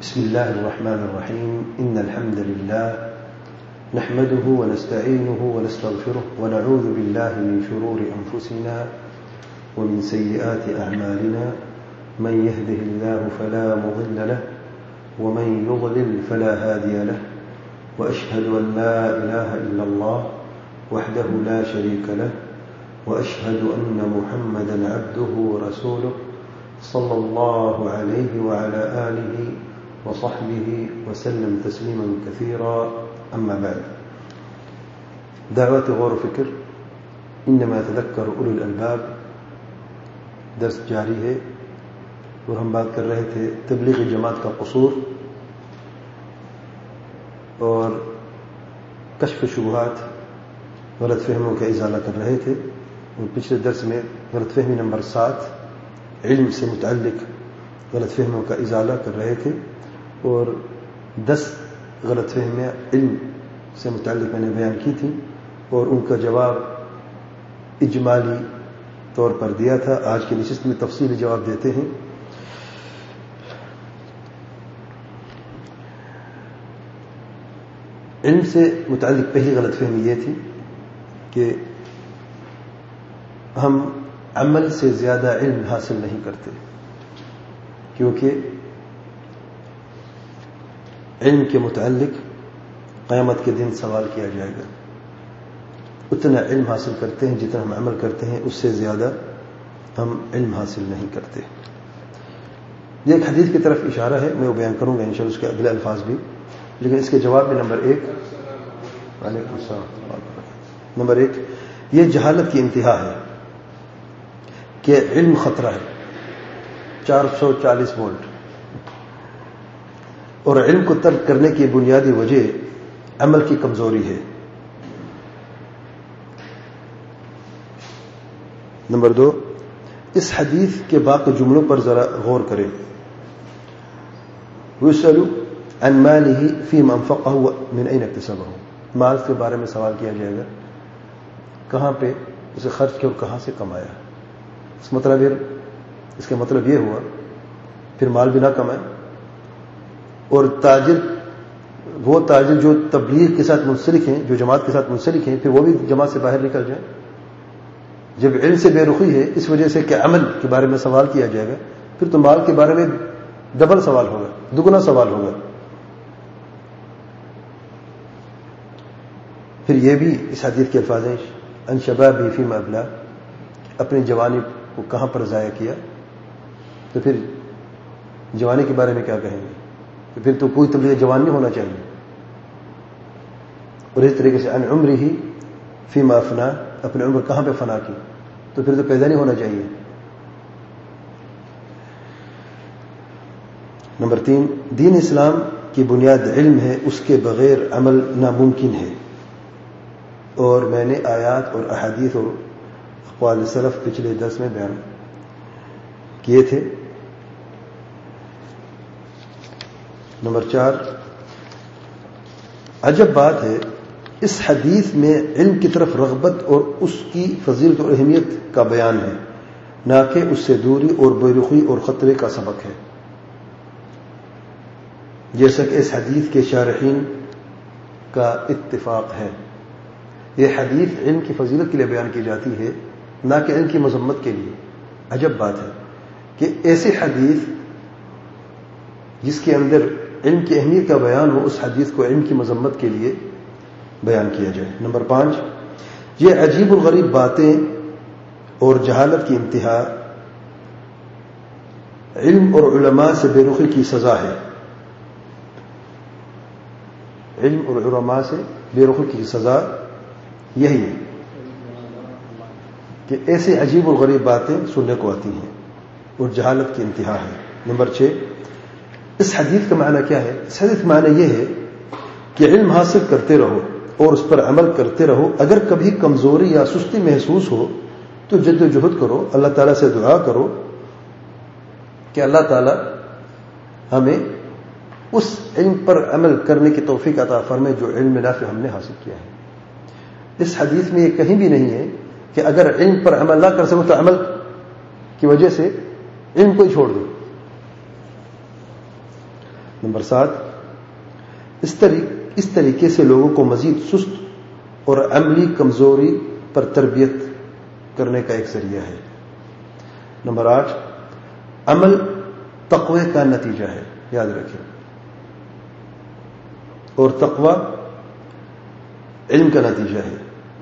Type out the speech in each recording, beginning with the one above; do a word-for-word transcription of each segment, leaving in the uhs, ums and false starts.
بسم الله الرحمن الرحيم إن الحمد لله نحمده ونستعينه ونستغفره ونعوذ بالله من شرور أنفسنا ومن سيئات أعمالنا من يهده الله فلا مضل له ومن يضلل فلا هادي له وأشهد أن لا إله إلا الله وحده لا شريك له وأشهد أن محمدا عبده ورسوله صلى الله عليه وعلى آله وصحبه وسلم تسليما كثيرا أما بعد دعوات غور و فکر انما يتذكر أولو الألباب درس جاری ہے اور ہم بات کر رہے تھے تبلیغ جماعت کا قصور اور کشف شبہات غلط فہموں کا ازالہ کر رہے تھے اور پچھلے درس میں غلط فہمی نمبر سات علم سے متعلق غلط فہموں کا ازالہ کر رہے تھے اور دس غلط فہمیاں علم سے متعلق میں نے بیان کی تھی اور ان کا جواب اجمالی طور پر دیا تھا. آج کی نشست میں تفصیلی جواب دیتے ہیں. علم سے متعلق پہلی غلط فہمی یہ تھی کہ ہم عمل سے زیادہ علم حاصل نہیں کرتے کیونکہ علم کے متعلق قیامت کے دن سوال کیا جائے گا. اتنا علم حاصل کرتے ہیں جتنا ہم عمل کرتے ہیں، اس سے زیادہ ہم علم حاصل نہیں کرتے. یہ ایک حدیث کی طرف اشارہ ہے، میں وہ بیان کروں گا انشاءاللہ اس کے اگلے الفاظ بھی، لیکن اس کے جواب میں نمبر ایک وعلیکم السلام نمبر ایک یہ جہالت کی انتہا ہے کہ علم خطرہ ہے چار سو چالیس وولٹ، اور علم کو ترک کرنے کی بنیادی وجہ عمل کی کمزوری ہے. نمبر دو اس حدیث کے باقی جملوں پر ذرا غور کریں. وَيُسْأَلُ عَنْ مَالِهِ فِيمَا أَنْفَقَهُ مِنْ أَيْنَ اكْتَسَبَهُ، مال کے بارے میں سوال کیا جائے گا، کہاں پہ اسے خرچ کیا اور کہاں سے کمایا. اس مطلب اس کا مطلب یہ ہوا پھر مال بھی نہ کمائے، اور تاجر وہ تاجر جو تبلیغ کے ساتھ منسلک ہیں، جو جماعت کے ساتھ منسلک ہیں، پھر وہ بھی جماعت سے باہر نکل جائیں. جب علم سے بے رخی ہے اس وجہ سے کہ عمل کے بارے میں سوال کیا جائے گا، پھر تو مال کے بارے میں ڈبل سوال ہوگا، دگنا سوال ہوگا. پھر یہ بھی اس حدیث کے الفاظ ہیں ان شبابی فیما ابلا، اپنی جوانی کو کہاں پر ضائع کیا، تو پھر جوانی کے بارے میں کیا کہیں گے؟ تو پھر تو کوئی تبلیغ جوان نہیں ہونا چاہیے. اور اس طریقے سے ان عمرہ فیما افنا، اپنے عمر کہاں پہ فنا کی، تو پھر تو پیدا نہیں ہونا چاہیے. نمبر تین دین اسلام کی بنیاد علم ہے، اس کے بغیر عمل ناممکن ہے. اور میں نے آیات اور احادیث اور اقوال سلف پچھلے درس میں بیان کیے تھے. نمبر چار عجب بات ہے اس حدیث میں علم کی طرف رغبت اور اس کی فضیلت اور اہمیت کا بیان ہے، نہ کہ اس سے دوری اور بے رخی اور خطرے کا سبق ہے. جیسا کہ اس حدیث کے شارحین کا اتفاق ہے، یہ حدیث علم کی فضیلت کے لیے بیان کی جاتی ہے، نہ کہ علم کی مذمت کے لیے. عجب بات ہے کہ ایسی حدیث جس کے اندر علم کی اہمیت کا بیان ہو، اس حدیث کو علم کی مذمت کے لیے بیان کیا جائے. نمبر پانچ یہ عجیب و غریب باتیں اور جہالت کی انتہا علم اور علماء سے بے رخی کی سزا ہے. علم اور علماء سے بے رخی کی سزا یہی ہے کہ ایسے عجیب و غریب باتیں سننے کو آتی ہیں اور جہالت کی انتہا ہے. نمبر چھ اس حدیث کا معنی کیا ہے؟ اس حدیث کا معنی یہ ہے کہ علم حاصل کرتے رہو اور اس پر عمل کرتے رہو. اگر کبھی کمزوری یا سستی محسوس ہو تو جد و جہد کرو، اللہ تعالیٰ سے دعا کرو کہ اللہ تعالیٰ ہمیں اس علم پر عمل کرنے کی توفیق عطا فرمائے جو علم نافع ہم نے حاصل کیا ہے. اس حدیث میں یہ کہیں بھی نہیں ہے کہ اگر علم پر عمل نہ کر سکو تو عمل کی وجہ سے علم کو ہی چھوڑ دو. نمبر سات، اس طریق اس طریقے سے لوگوں کو مزید سست اور عملی کمزوری پر تربیت کرنے کا ایک ذریعہ ہے۔ نمبر آٹھ، عمل تقوی کا نتیجہ ہے، یاد رکھیں، اور تقوی علم کا نتیجہ ہے۔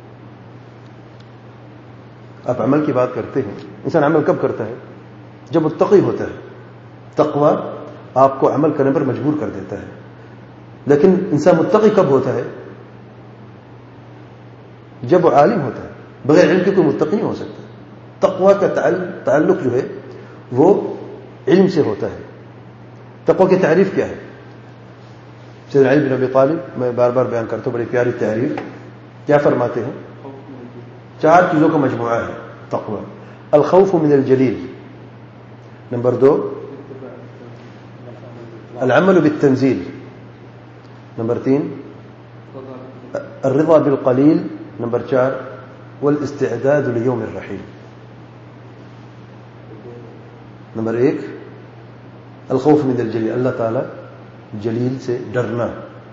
آپ عمل کی بات کرتے ہیں، انسان عمل کب کرتا ہے؟ جب متقی ہوتا ہے۔ تقوی آپ کو عمل کرنے پر مجبور کر دیتا ہے، لیکن انسان متقی کب ہوتا ہے؟ جب وہ عالم ہوتا ہے۔ بغیر علم کے کوئی متقی نہیں ہو سکتا۔ تقوی کا تعلق جو ہے وہ علم سے ہوتا ہے۔ تقوی کی تعریف کیا ہے؟ سیدنا علی بن ابی طالب، میں بار بار بیان کرتا ہوں، بڑی پیاری تعریف، کیا فرماتے ہیں؟ چار چیزوں کا مجموعہ ہے تقوی۔ الخوف من الجلیل، نمبر دو العمل بالتنزیل، نمبر تین الرضا بالقلیل، نمبر چار والاستعداد لیوم الرحیل۔ نمبر ایک الخوف من الجلیل، اللہ تعالی جلیل سے ڈرنا۔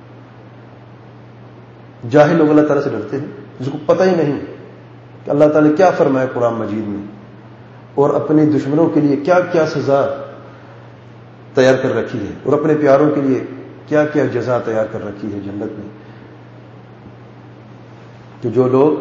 جاہل لوگ اللہ تعالیٰ سے ڈرتے ہیں جس کو پتہ ہی نہیں کہ اللہ تعالیٰ نے کیا فرمایا قرآن مجید میں، اور اپنے دشمنوں کے لیے کیا کیا سزا تیار کر رکھی ہے، اور اپنے پیاروں کے لیے کیا کیا جزا تیار کر رکھی ہے جنت میں۔ تو جو لوگ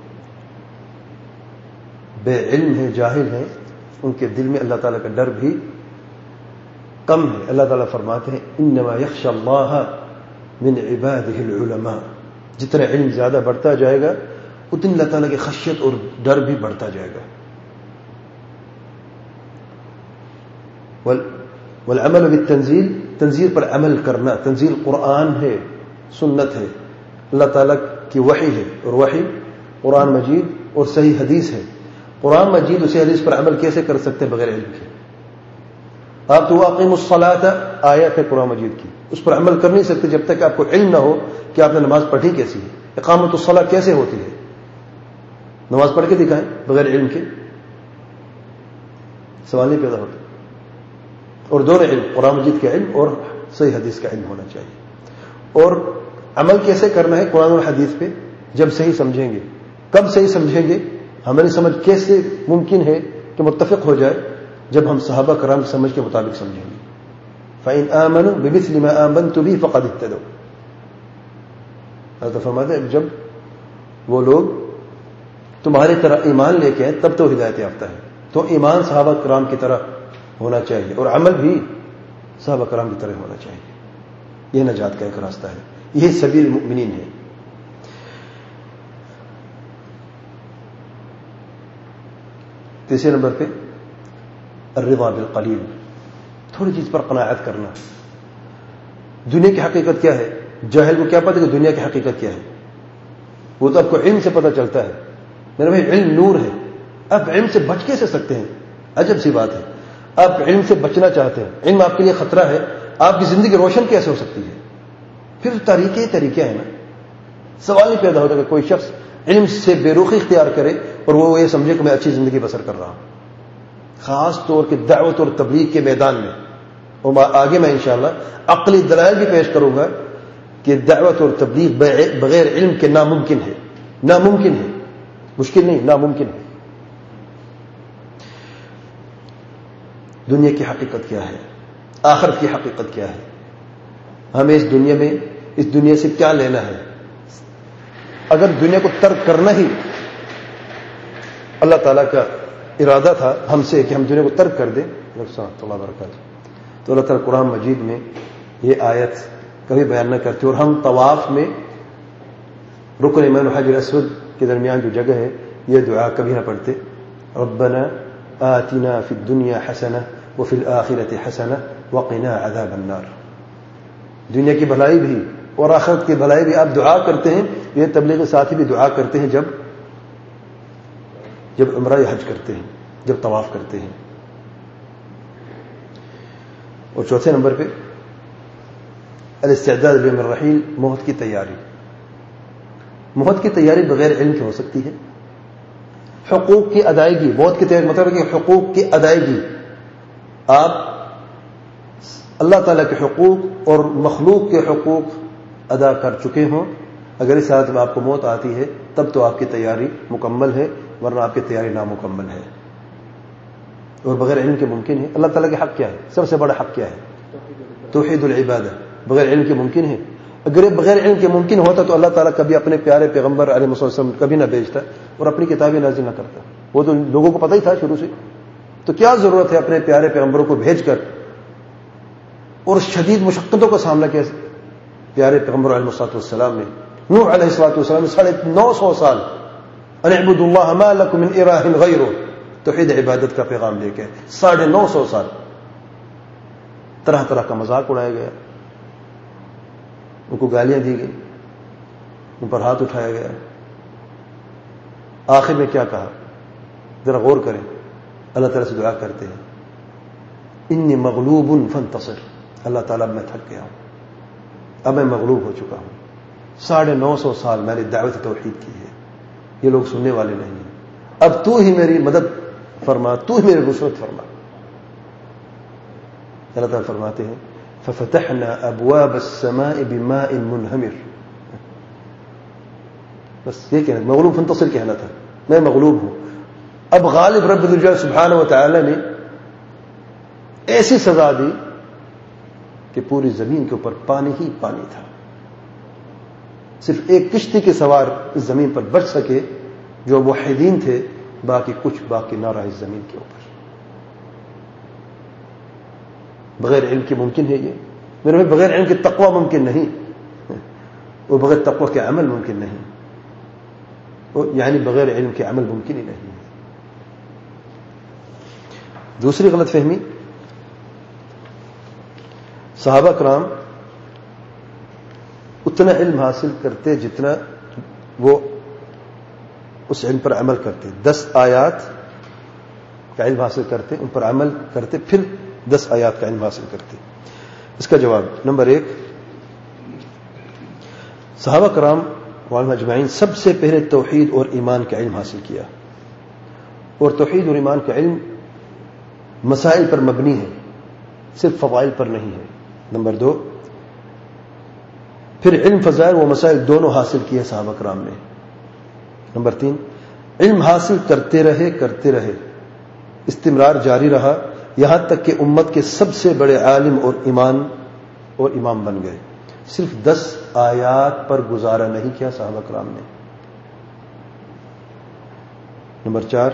بے علم ہیں، جاہل ہیں، ان کے دل میں اللہ تعالیٰ کا ڈر بھی کم ہے۔ اللہ تعالیٰ فرماتے ہیں انما یخشی اللہ من عبادہ العلماء، جتنا علم زیادہ بڑھتا جائے گا اتنی اللہ تعالیٰ کی خشیت اور ڈر بھی بڑھتا جائے گا۔ والعمل بالتنزیل، تنزیل پر عمل کرنا۔ تنزیل قرآن ہے، سنت ہے، اللہ تعالیٰ کی وحی ہے، اور وحی قرآن مجید اور صحیح حدیث ہے۔ قرآن مجید اسی حدیث پر عمل کیسے کر سکتے ہیں بغیر علم کے؟ آپ تو اقیموا الصلاۃ آیت ہے قرآن مجید کی، اس پر عمل کر نہیں سکتے جب تک آپ کو علم نہ ہو کہ آپ نے نماز پڑھی کیسی ہے، اقامت الصلاۃ کیسے ہوتی ہے۔ نماز پڑھ کے دکھائیں بغیر علم کے، سوال نہیں پیدا ہوتا۔ اور دونوں علم، قرآن مجید کا علم اور صحیح حدیث کا علم ہونا چاہیے۔ اور عمل کیسے کرنا ہے قرآن اور حدیث پہ؟ جب صحیح سمجھیں گے۔ کب صحیح سمجھیں گے؟ ہماری سمجھ کیسے ممکن ہے کہ متفق ہو جائے؟ جب ہم صحابہ کرام کی سمجھ کے مطابق سمجھیں گے۔ فَإِنْ آمَنُوا بِمِثْلِ مَا آمَنْتُ بِهِ فَقَدِ اهْتَدَوْا، حضرت فرماتے ہیں جب وہ لوگ تمہاری طرح ایمان لے کے آئے تب تو ہدایت یافتہ ہے۔ تو ایمان صحابہ کرام کی طرح ہونا چاہیے، اور عمل بھی صحابہ کرام کی طرح ہونا چاہیے۔ یہ نجات کا ایک راستہ ہے، یہ سبیل المؤمنین ہے۔ تیسرے نمبر پہ الرضا بالقلیل، تھوڑی چیز پر قناعت کرنا۔ دنیا کی حقیقت کیا ہے؟ جاہل کو کیا پتہ کہ دنیا کی حقیقت کیا ہے؟ وہ تو آپ کو علم سے پتہ چلتا ہے۔ میرے بھائی علم نور ہے، آپ علم سے بچ کیسے سکتے ہیں؟ عجب سی بات ہے، آپ علم سے بچنا چاہتے ہیں، علم آپ کے لیے خطرہ ہے، آپ کی زندگی روشن کیسے ہو سکتی ہے؟ پھر طریقے طریقے ہیں نا۔ سوال نہیں پیدا ہوتا کہ کوئی شخص علم سے بے رخی اختیار کرے اور وہ یہ سمجھے کہ میں اچھی زندگی بسر کر رہا ہوں، خاص طور کے دعوت اور تبلیغ کے میدان میں۔ اور آگے میں انشاءاللہ عقلی دلائل بھی پیش کروں گا کہ دعوت اور تبلیغ بغیر علم کے ناممکن ہے، ناممکن ہے، مشکل نہیں، ناممکن ہے۔ دنیا کی حقیقت کیا ہے؟ آخرت کی حقیقت کیا ہے؟ ہمیں اس دنیا میں اس دنیا سے کیا لینا ہے؟ اگر دنیا کو ترک کرنا ہی اللہ تعالیٰ کا ارادہ تھا ہم سے کہ ہم دنیا کو ترک کر دیں، اللہ برکاتہ، تو اللہ تعالیٰ قرآن مجید میں یہ آیت کبھی بیان نہ کرتے، اور ہم طواف میں رکن یمین و حجر اسود کے درمیان جو جگہ ہے یہ دعا کبھی نہ پڑھتے، ربنا آتنا فی الدنیا حسنہ وفی الآخرۃ حسنہ وقنا عذاب النار۔ دنیا کی بھلائی بھی اور آخرت کی بھلائی بھی آپ دعا کرتے ہیں، یہ تبلیغ ساتھی بھی دعا کرتے ہیں جب جب عمرہ یا حج کرتے ہیں، جب طواف کرتے ہیں۔ اور چوتھے نمبر پہ الاستعداد لیوم الرحیل، موت کی تیاری۔ موت کی تیاری بغیر علم کے ہو سکتی ہے۔ حقوق کی ادائیگی، موت کی تیاری مطلب ہے کہ حقوق کی ادائیگی۔ آپ اللہ تعالیٰ کے حقوق اور مخلوق کے حقوق ادا کر چکے ہوں، اگر اس حالت میں آپ کو موت آتی ہے تب تو آپ کی تیاری مکمل ہے، ورنہ آپ کی تیاری نامکمل ہے، اور بغیر علم کے ممکن ہے۔ اللہ تعالیٰ کے حق کیا ہے؟ سب سے بڑا حق کیا ہے؟ توحید العبادہ۔ بغیر علم کے ممکن ہے؟ اگر یہ بغیر علم کے ممکن ہوتا تو اللہ تعالیٰ کبھی اپنے پیارے پیغمبر علیہ وسلم کبھی نہ بھیجتا اور اپنی کتابیں نازل نہ کرتا، وہ تو لوگوں کو پتہ ہی تھا شروع سے، تو کیا ضرورت ہے اپنے پیارے پیغمبروں کو بھیج کر اور شدید مشقتوں کا سامنا کیا پیارے پیغمبر علیہ الصلوۃ والسلام نے؟ نوح علیہ الصلوۃ والسلام نے ساڑھے نو سو سال ان اعبدوا اللہ ما لکم من الہ غیرہ، توحید عبادت کا پیغام لے کے ساڑھے نو سو سال طرح طرح کا مذاق اڑایا گیا، ان کو گالیاں دی گئی، ان پر ہاتھ اٹھایا گیا، آخر میں کیا کہا؟ ذرا غور کریں، اللہ تعالیٰ سے دعا کرتے ہیں انی مغلوب فانتصر، اللہ تعالیٰ میں تھک گیا ہوں، اب میں مغلوب ہو چکا ہوں، ساڑھے نو سو سال میں نے دعوت توحید کی ہے، یہ لوگ سننے والے نہیں ہیں، اب تو ہی میری مدد فرما، تو ہی میری نصرت فرما۔ اللہ تعالیٰ فرماتے ہیں ففتحنا ابواب السماء بماء منہمر، بس یہ کہنا، مغلوب فانتصر کہنا تھا، میں مغلوب ہوں۔ اب غالب رب الجلال سبحانہ و تعالی نے ایسی سزا دی کہ پوری زمین کے اوپر پانی ہی پانی تھا، صرف ایک کشتی کے سوار اس زمین پر بچ سکے جو موحدین تھے، باقی کچھ باقی نہ رہا اس زمین کے اوپر۔ بغیر علم کے ممکن ہے یہ میرے بھائی، بغیر علم کے تقوی ممکن نہیں، اور بغیر تقوی کے عمل ممکن نہیں، یعنی بغیر علم کے عمل ممکن ہی نہیں ہے۔ دوسری غلط فہمی، صحابہ کرام اتنا علم حاصل کرتے جتنا وہ اس علم پر عمل کرتے، دس آیات کا علم حاصل کرتے، ان پر عمل کرتے، پھر دس آیات کا علم حاصل کرتے۔ اس کا جواب نمبر ایک، صحابہ کرام علماء اجمعین سب سے پہلے توحید اور ایمان کا علم حاصل کیا، اور توحید اور ایمان کا علم مسائل پر مبنی ہے، صرف فضائل پر نہیں ہے۔ نمبر دو، پھر علم فضائل و مسائل دونوں حاصل کیے صحابہ کرام نے۔ نمبر تین، علم حاصل کرتے رہے کرتے رہے استمرار جاری رہا، یہاں تک کہ امت کے سب سے بڑے عالم اور ایمان اور امام بن گئے۔ صرف دس آیات پر گزارا نہیں کیا صحابہ کرام نے۔ نمبر چار،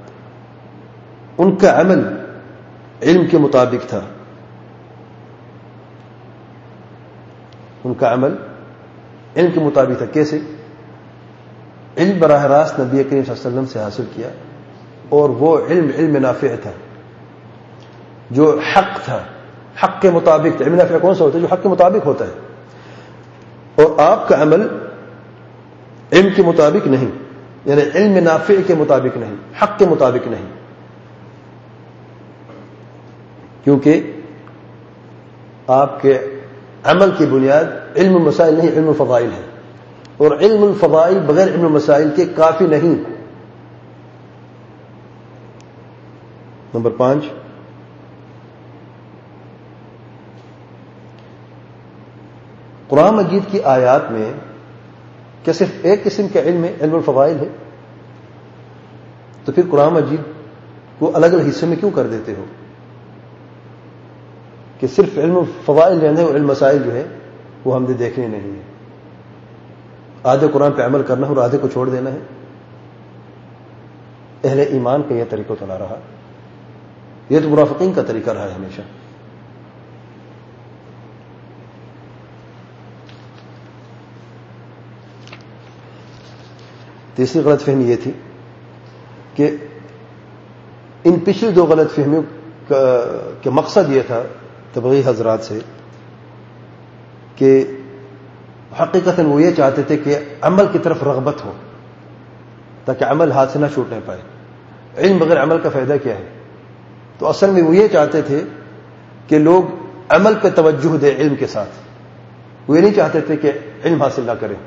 ان کا عمل علم کے مطابق تھا، ان کا عمل علم کے مطابق تھا۔ کیسے؟ علم براہ راست نبی کریم صلی اللہ علیہ وسلم سے حاصل کیا، اور وہ علم علم نافع تھا، جو حق تھا، حق کے مطابق تھا۔ علم نافع کون سا ہوتا ہے؟ جو حق کے مطابق ہوتا ہے۔ اور آپ کا عمل علم کے مطابق نہیں، یعنی علم نافع کے مطابق نہیں، حق کے مطابق نہیں، کیونکہ آپ کے عمل کی بنیاد علم المسائل نہیں، علم الفضائل ہے، اور علم الفضائل بغیر علم المسائل کے کافی نہیں۔ نمبر پانچ، قرآن مجید کی آیات میں کیا صرف ایک قسم کا علم ہے؟ علم الفضائل ہے؟ تو پھر قرآن مجید کو الگ الگ حصے میں کیوں کر دیتے ہو کہ صرف علم الفضائل جو ہے اور علم مسائل جو ہے وہ ہم نے دیکھنے نہیں ہے؟ آدھے قرآن پہ عمل کرنا ہے اور آدھے کو چھوڑ دینا ہے۔ اہل ایمان کا یہ طریقہ تو نہ رہا، یہ تو منافقین کا طریقہ رہا ہے ہمیشہ۔ تیسری غلط فہمی یہ تھی کہ ان پچھلی دو غلط فہمیوں کا مقصد یہ تھا تبلیغی حضرات سے کہ حقیقتاً وہ یہ چاہتے تھے کہ عمل کی طرف رغبت ہو تاکہ عمل ہاتھ سے نہ چھوٹنے پائے۔ علم بغیر عمل کا فائدہ کیا ہے؟ تو اصل میں وہ یہ چاہتے تھے کہ لوگ عمل پہ توجہ دے علم کے ساتھ، وہ یہ نہیں چاہتے تھے کہ علم حاصل نہ کریں۔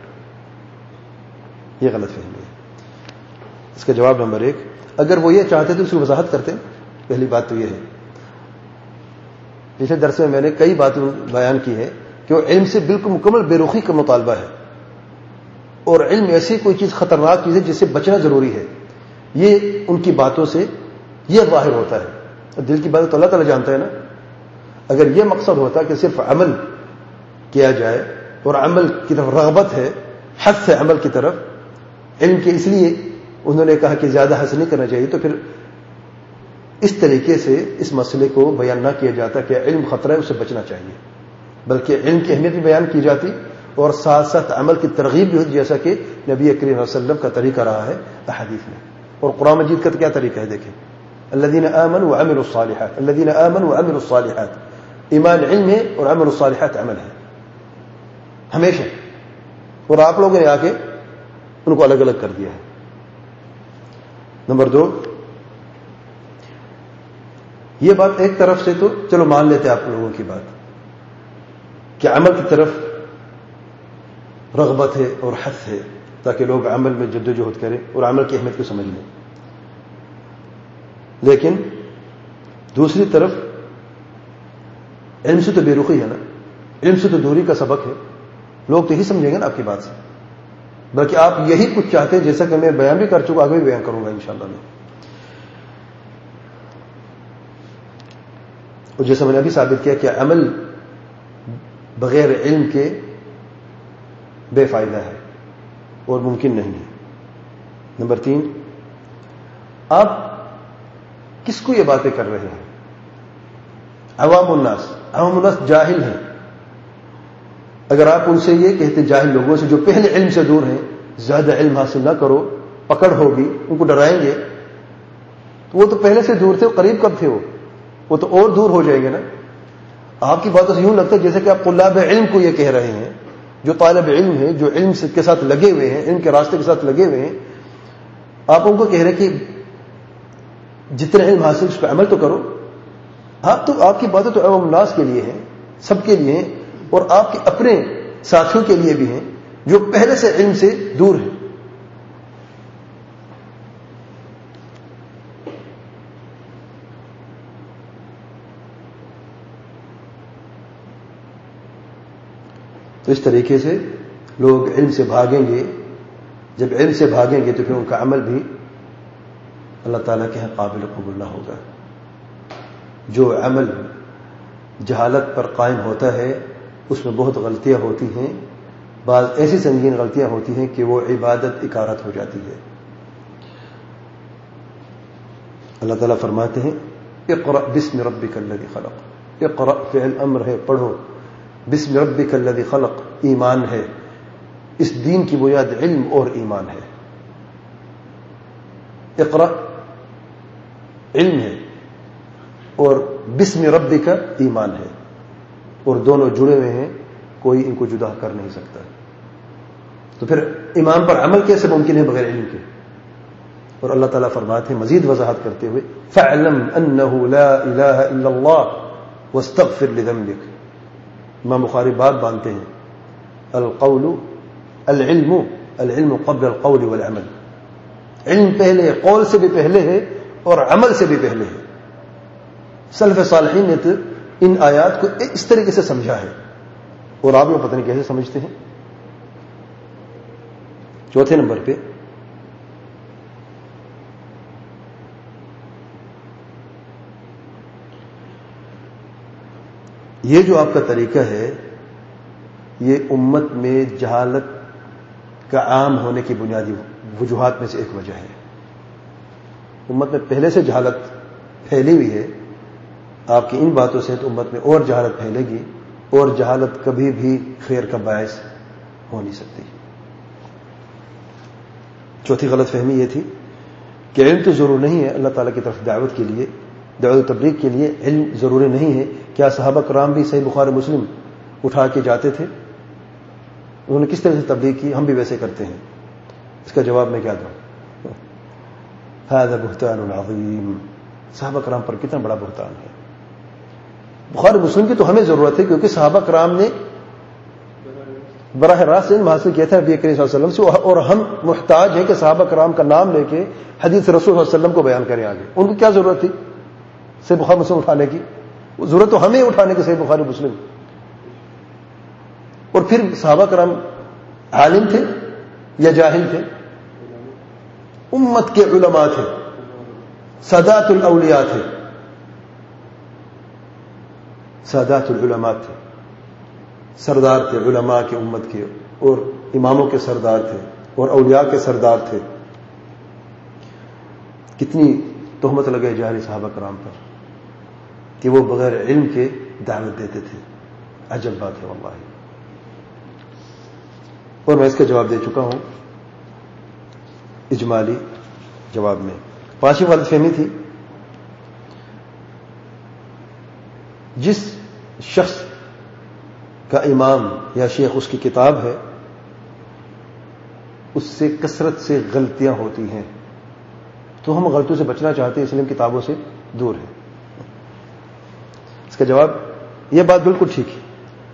یہ غلط فہمی ہے۔ اس کا جواب نمبر ایک، اگر وہ یہ چاہتے تھے اس کی وضاحت کرتے۔ پہلی بات تو یہ ہے پچھلے درس میں میں نے کئی باتیں بیان کی ہے کہ وہ علم سے بالکل مکمل بے رخی کا مطالبہ ہے، اور علم ایسی کوئی چیز خطرناک چیز ہے جس سے بچنا ضروری ہے. یہ ان کی باتوں سے یہ ظاہر ہوتا ہے. دل کی بات تو اللہ تعالیٰ جانتا ہے نا. اگر یہ مقصد ہوتا کہ صرف عمل کیا جائے اور عمل کی طرف رغبت ہے، حث ہے عمل کی طرف، علم کے اس لیے انہوں نے کہا کہ زیادہ حث نہیں کرنا چاہیے، تو پھر اس طریقے سے اس مسئلے کو بیان نہ کیا جاتا کہ علم خطرہ ہے، اسے بچنا چاہیے، بلکہ علم کی اہمیت بھی بیان کی جاتی اور ساتھ ساتھ عمل کی ترغیب بھی ہوتی، جیسا کہ نبی کریم صلی اللہ علیہ وسلم کا طریقہ رہا ہے احادیث میں. اور قرآن مجید کا کیا طریقہ ہے دیکھیں، الذین آمنوا وعملوا الصالحات، الذین آمنوا وعملوا الصالحات. ایمان علم ہے اور عمل الصالحات عمل ہے ہمیشہ، اور آپ لوگوں نے آ کے ان کو الگ الگ کر دیا ہے. نمبر دو، یہ بات ایک طرف سے تو چلو مان لیتے آپ لوگوں کی بات کہ عمل کی طرف رغبت ہے اور حث ہے تاکہ لوگ عمل میں جدوجہد کریں اور عمل کی اہمیت کو سمجھ لیں. لیکن دوسری طرف علم سے تو بے رخی ہے نا، علم سے تو دوری کا سبق ہے. لوگ تو یہی سمجھیں گے نا آپ کی بات سے، بلکہ آپ یہی کچھ چاہتے ہیں جیسا کہ میں بیان بھی کر چکا، آگے بھی بیان کروں گا انشاءاللہ میں. اور جیسا میں نے ابھی ثابت کیا کہ عمل بغیر علم کے بے فائدہ ہے اور ممکن نہیں ہے. نمبر تین، آپ کس کو یہ باتیں کر رہے ہیں؟ عوام الناس. عوام الناس جاہل ہیں. اگر آپ ان سے یہ کہتے جاہل لوگوں سے جو پہلے علم سے دور ہیں، زیادہ علم حاصل نہ کرو، پکڑ ہوگی، ان کو ڈرائیں گے، تو وہ تو پہلے سے دور تھے، قریب کب تھے وہ وہ تو اور دور ہو جائیں گے نا. آپ کی باتوں سے یوں لگتا ہے جیسے کہ آپ طلاب علم کو یہ کہہ رہے ہیں، جو طالب علم ہے، جو علم کے ساتھ لگے ہوئے ہیں، علم کے راستے کے ساتھ لگے ہوئے ہیں، آپ ان کو کہہ رہے کہ جتنے علم حاصل اس پہ عمل تو کرو. آپ تو آپ کی باتیں تو عوام الناس کے لیے ہیں، سب کے لیے ہیں، اور آپ کے اپنے ساتھیوں کے لیے بھی ہیں جو پہلے سے علم سے دور ہیں. تو اس طریقے سے لوگ علم سے بھاگیں گے. جب علم سے بھاگیں گے تو پھر ان کا عمل بھی اللہ تعالیٰ کے ہاں قابل قبول نہ ہوگا. جو عمل جہالت پر قائم ہوتا ہے اس میں بہت غلطیاں ہوتی ہیں، بعض ایسی سنگین غلطیاں ہوتی ہیں کہ وہ عبادت اکارت ہو جاتی ہے. اللہ تعالیٰ فرماتے ہیں اقرأ بسم ربک الذی خلق. اقرأ فعل امر ہے، پڑھو. بسم ربک الذی خلق ایمان ہے. اس دین کی بنیاد علم اور ایمان ہے. اقرأ علم ہے اور بسم ربک ایمان ہے، اور دونوں جڑے ہوئے ہیں، کوئی ان کو جدا کر نہیں سکتا. تو پھر ایمان پر عمل کیسے ممکن ہے بغیر علم کے؟ اور اللہ تعالیٰ فرماتے ہیں مزید وضاحت کرتے ہوئے فَاعْلَمْ أَنَّهُ لَا إِلَهَ إِلَّا اللَّهُ وَاسْتَغْفِرْ لِذَنبِكَ. امام بخاری بات باندھتے ہیں القول العلم العلم قبل القول والعمل. علم پہلے ہے، قول سے بھی پہلے ہے اور عمل سے بھی پہلے ہے. سلف صالحین نے تو ان آیات کو اس طریقے سے سمجھا ہے، اور آپ لوگ پتہ نہیں کیسے سمجھتے ہیں. چوتھے نمبر پہ یہ جو آپ کا طریقہ ہے یہ امت میں جہالت کا عام ہونے کی بنیادی وجوہات میں سے ایک وجہ ہے. امت میں پہلے سے جہالت پھیلی ہوئی ہے. آپ کی ان باتوں سے تو امت میں اور جہالت پھیلے گی، اور جہالت کبھی بھی خیر کا باعث ہو نہیں سکتی. چوتھی غلط فہمی یہ تھی کہ علم تو ضرور نہیں ہے اللہ تعالیٰ کی طرف دعوت کے لیے، دعوت و تبلیغ کے لیے علم ضروری نہیں ہے. کیا صحابہ کرام بھی صحیح بخاری مسلم اٹھا کے جاتے تھے؟ انہوں نے کس طرح سے تبلیغ کی؟ ہم بھی ویسے کرتے ہیں. اس کا جواب میں کیا دوں؟ ھذا بہتان عظیم. صحابہ کرام پر کتنا بڑا بہتان ہے. بخاری مسلم کی تو ہمیں ضرورت ہے کیونکہ صحابہ کرام نے براہ راست علم حاصل کیا تھا نبی کریم صلی اللہ علیہ وسلم سے، اور ہم محتاج ہیں کہ صحابہ کرام کا نام لے کے حدیث رسول صلی اللہ علیہ وسلم کو بیان کریں آگے. ان کو کیا ضرورت تھی صحیح بخاری مسلم اٹھانے کی؟ وہ ضرورت تو ہمیں اٹھانے کے صحیح بخاری مسلم. اور پھر صحابہ کرام عالم تھے یا جاہل تھے؟ امت کے علماء تھے، سادات الاولیاء تھے، سادات العلماء تھے، سردار تھے علماء کے امت کے، اور اماموں کے سردار تھے، اور اولیاء کے سردار تھے. کتنی تہمت لگے جاہلی صحابہ کرام پر کہ وہ بغیر علم کے دعوت دیتے تھے. عجب بات ہے واللہ. اور میں اس کا جواب دے چکا ہوں اجمالی جواب میں. پانچویں غلط فہمی تھی، جس شخص کا امام یا شیخ اس کی کتاب ہے اس سے کثرت سے غلطیاں ہوتی ہیں، تو ہم غلطیوں سے بچنا چاہتے ہیں اس لیے ہم کتابوں سے دور ہیں. اس کا جواب، یہ بات بالکل ٹھیک ہے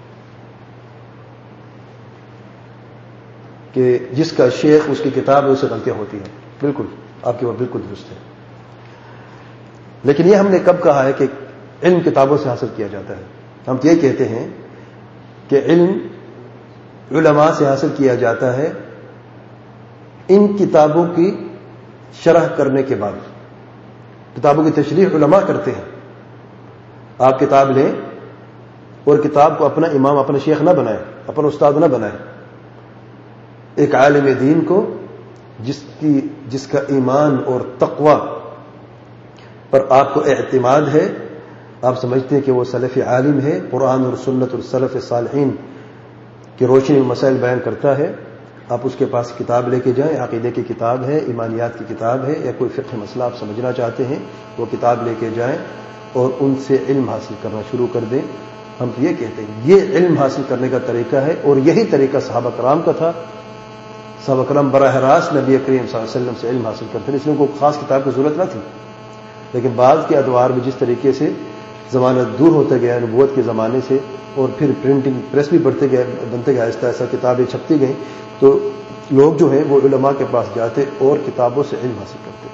کہ جس کا شیخ اس کی کتاب ہے اس سے غلطیاں ہوتی ہیں. بالکل آپ کی بات بالکل درست ہے. لیکن یہ ہم نے کب کہا ہے کہ علم کتابوں سے حاصل کیا جاتا ہے؟ ہم تو یہ کہتے ہیں کہ علم علماء سے حاصل کیا جاتا ہے ان کتابوں کی شرح کرنے کے بعد. کتابوں کی تشریح علماء کرتے ہیں. آپ کتاب لیں اور کتاب کو اپنا امام اپنا شیخ نہ بنائیں، اپنا استاد نہ بنائیں. ایک عالم دین کو جس کی جس کا ایمان اور تقوی پر آپ کو اعتماد ہے، آپ سمجھتے ہیں کہ وہ سلف عالم ہے، قرآن اور سنت اور سلف صالحین کی روشنی میں مسائل بیان کرتا ہے، آپ اس کے پاس کتاب لے کے جائیں. عقیدے کی کتاب ہے، ایمانیات کی کتاب ہے، یا کوئی فقہ مسئلہ آپ سمجھنا چاہتے ہیں، وہ کتاب لے کے جائیں اور ان سے علم حاصل کرنا شروع کر دیں. ہم تو یہ کہتے ہیں یہ علم حاصل کرنے کا طریقہ ہے، اور یہی طریقہ صحابہ کرام کا تھا. صحابہ کرام براہ راست نبی کریم صلی اللہ علیہ وسلم سے علم حاصل کرتے ہیں، اس لیے ان کو خاص کتاب کی ضرورت نہ تھی. لیکن بعض کے ادوار میں جس طریقے سے زمانہ دور ہوتا گیا نبوت کے زمانے سے، اور پھر پرنٹنگ پریس بھی بڑھتے گئے بنتے گئے، آہستہ آہستہ کتابیں چھپتی گئیں، تو لوگ جو ہیں وہ علماء کے پاس جاتے اور کتابوں سے علم حاصل کرتے.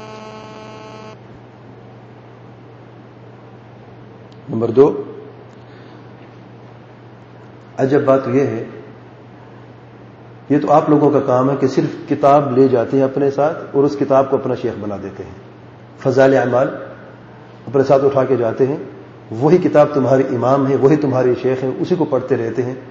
نمبر دو، عجب بات یہ ہے، یہ تو آپ لوگوں کا کام ہے کہ صرف کتاب لے جاتے ہیں اپنے ساتھ اور اس کتاب کو اپنا شیخ بنا دیتے ہیں. فضائل اعمال اپنے ساتھ اٹھا کے جاتے ہیں، وہی کتاب تمہاری امام ہے، وہی تمہاری شیخ ہے، اسی کو پڑھتے رہتے ہیں،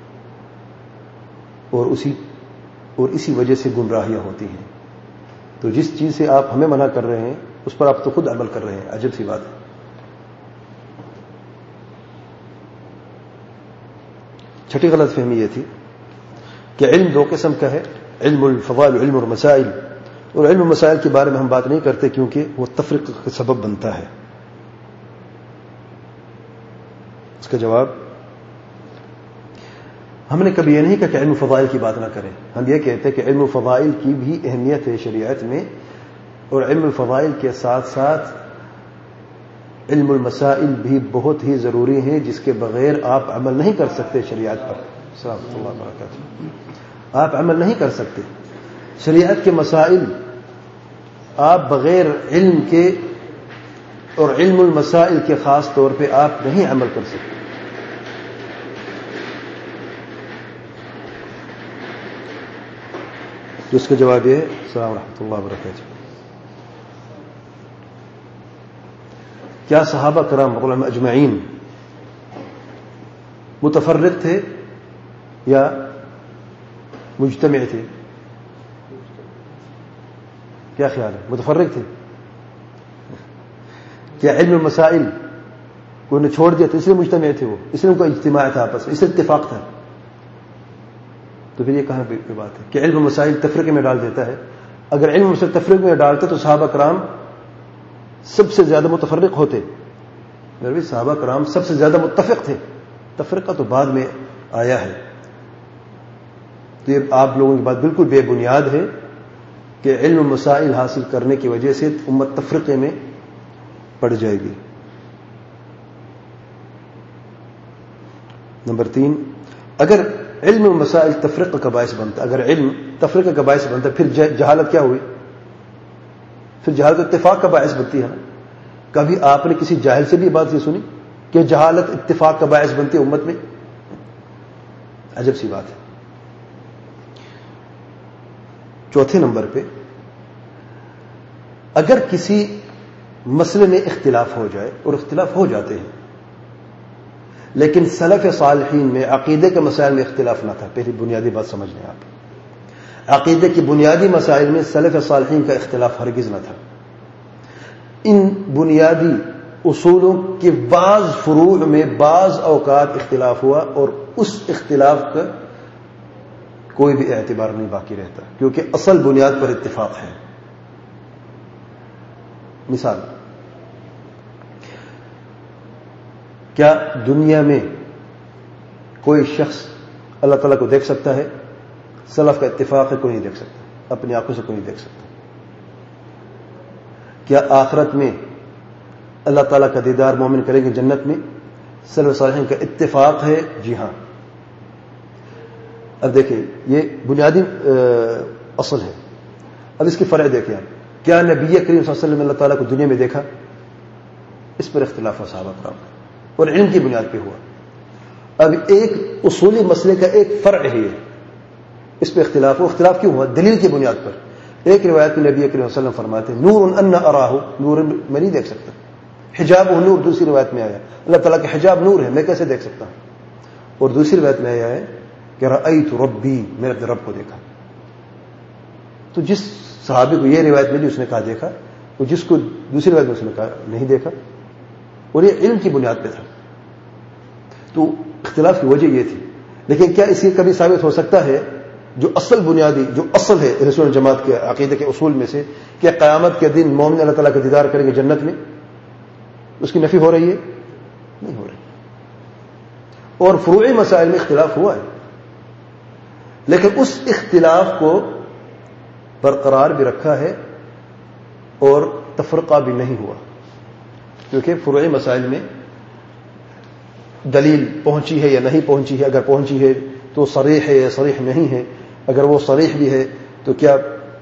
اور اسی اور اسی وجہ سے گمراہیاں ہوتی ہیں. تو جس چیز سے آپ ہمیں منع کر رہے ہیں اس پر آپ تو خود عمل کر رہے ہیں. عجب سی بات ہے. چھٹی غلط فہمی یہ تھی کہ علم دو قسم کا ہے، علم الفضائل، علم المسائل. اور علم المسائل کے بارے میں ہم بات نہیں کرتے کیونکہ وہ تفریق کا سبب بنتا ہے. اس کا جواب، ہم نے کبھی یہ نہیں کہا کہ علم الفضائل کی بات نہ کریں. ہم یہ کہتے ہیں کہ علم الفضائل کی بھی اہمیت ہے شریعت میں، اور علم الفضائل کے ساتھ ساتھ علم المسائل بھی بہت ہی ضروری ہیں، جس کے بغیر آپ عمل نہیں کر سکتے شریعت پر. السلام اللہ وبرکاتہ. آپ عمل نہیں کر سکتے شریعت کے مسائل، آپ بغیر علم کے اور علم المسائل کے خاص طور پہ آپ نہیں عمل کر سکتے. تو اس کا جواب یہ ہے. السلام ورحمۃ اللہ وبرکاتہ. کیا صحابہ کرام علماء اجمعین متفرق تھے یا مجتمع تھے؟ کیا خیال ہے؟ متفرق تھے. کیا علم المسائل کو انہیں چھوڑ دیا تو اس لیے مجتمع تھے، وہ اس لیے ان کو اجتماع تھا، آپس میں اس لیے اتفاق تھا؟ تو پھر یہ کہاں پہ بات ہے کہ علم المسائل تفریقے میں ڈال دیتا ہے؟ اگر علم المسائل تفریق میں ڈالتے تو صحابہ کرام سب سے زیادہ متفرق ہوتے. میرے بھی صحابہ کرام سب سے زیادہ متفق تھے، تفرقہ تو بعد میں آیا ہے. تو یہ آپ لوگوں کی بات بالکل بے بنیاد ہے کہ علم مسائل حاصل کرنے کی وجہ سے امت تفرقے میں پڑ جائے گی. نمبر تین، اگر علم مسائل تفرقہ کا باعث بنتا، اگر علم تفرقہ کا باعث بنتا، پھر جہالت کیا ہوئی؟ پھر جہالت اتفاق کا باعث بنتی ہے نا. کبھی آپ نے کسی جاہل سے بھی بات نہیں سنی کہ جہالت اتفاق کا باعث بنتی ہے امت میں؟ عجب سی بات ہے. چوتھے نمبر پہ اگر کسی مسئلے میں اختلاف ہو جائے، اور اختلاف ہو جاتے ہیں، لیکن سلف صالحین میں عقیدے کے مسائل میں اختلاف نہ تھا. پہلی بنیادی بات سمجھ لیں آپ، عقیدے کی بنیادی مسائل میں سلف صالحین کا اختلاف ہرگز نہ تھا. ان بنیادی اصولوں کے بعض فروع میں بعض اوقات اختلاف ہوا، اور اس اختلاف کا کوئی بھی اعتبار نہیں باقی رہتا، کیونکہ اصل بنیاد پر اتفاق ہے. مثال، کیا دنیا میں کوئی شخص اللہ تعالیٰ کو دیکھ سکتا ہے؟ سلف کا اتفاق ہے کوئی نہیں دیکھ سکتا، اپنی آنکھوں سے کوئی نہیں دیکھ سکتا. کیا آخرت میں اللہ تعالیٰ کا دیدار مومن کریں گے جنت میں؟ سلف صالحین کا اتفاق ہے جی ہاں. اب دیکھیں یہ بنیادی اصل ہے. اب اس کی فرع دیکھیں آپ، کیا نبی کریم صلی اللہ علیہ وسلم نے اللہ تعالیٰ کو دنیا میں دیکھا؟ اس پر اختلاف ہے صحابہ کرام، اور علم کی بنیاد پہ ہوا. اب ایک اصولی مسئلے کا ایک فرع ہے، اس پہ اختلاف ہو. اختلاف کیوں ہوا؟ دلیل کی بنیاد پر. ایک روایت میں نبی کریم صلی اللہ علیہ وسلم فرماتے ہیں نور ان اراہ، نور میں نہیں دیکھ سکتا. حجاب و نور، دوسری روایت میں آیا اللہ تعالیٰ کا حجاب نور ہے، میں کیسے دیکھ سکتا ہوں؟ اور دوسری روایت میں آیا ہے کہ رأیت ربی، میں نے اپنے رب کو دیکھا. تو جس صحابی کو یہ روایت ملی اس نے کہا دیکھا، اور جس کو دوسری روایت میں اس نے کہا نہیں دیکھا، اور یہ علم کی بنیاد پہ تھا. تو اختلاف کی وجہ یہ تھی. لیکن کیا اس سے کبھی ثابت ہو سکتا ہے جو اصل بنیادی جو اصل ہے اہل سنت جماعت کے عقیدے کے اصول میں سے کہ قیامت کے دن مومن اللہ تعالیٰ کا دیدار کریں گے جنت میں؟ اس کی نفی ہو رہی ہے؟ نہیں ہو رہی. اور فروعی مسائل میں اختلاف ہوا ہے، لیکن اس اختلاف کو برقرار بھی رکھا ہے اور تفرقہ بھی نہیں ہوا، کیونکہ فروعی مسائل میں دلیل پہنچی ہے یا نہیں پہنچی ہے. اگر پہنچی ہے تو صریح ہے یا صریح نہیں ہے. اگر وہ صریح بھی ہے تو کیا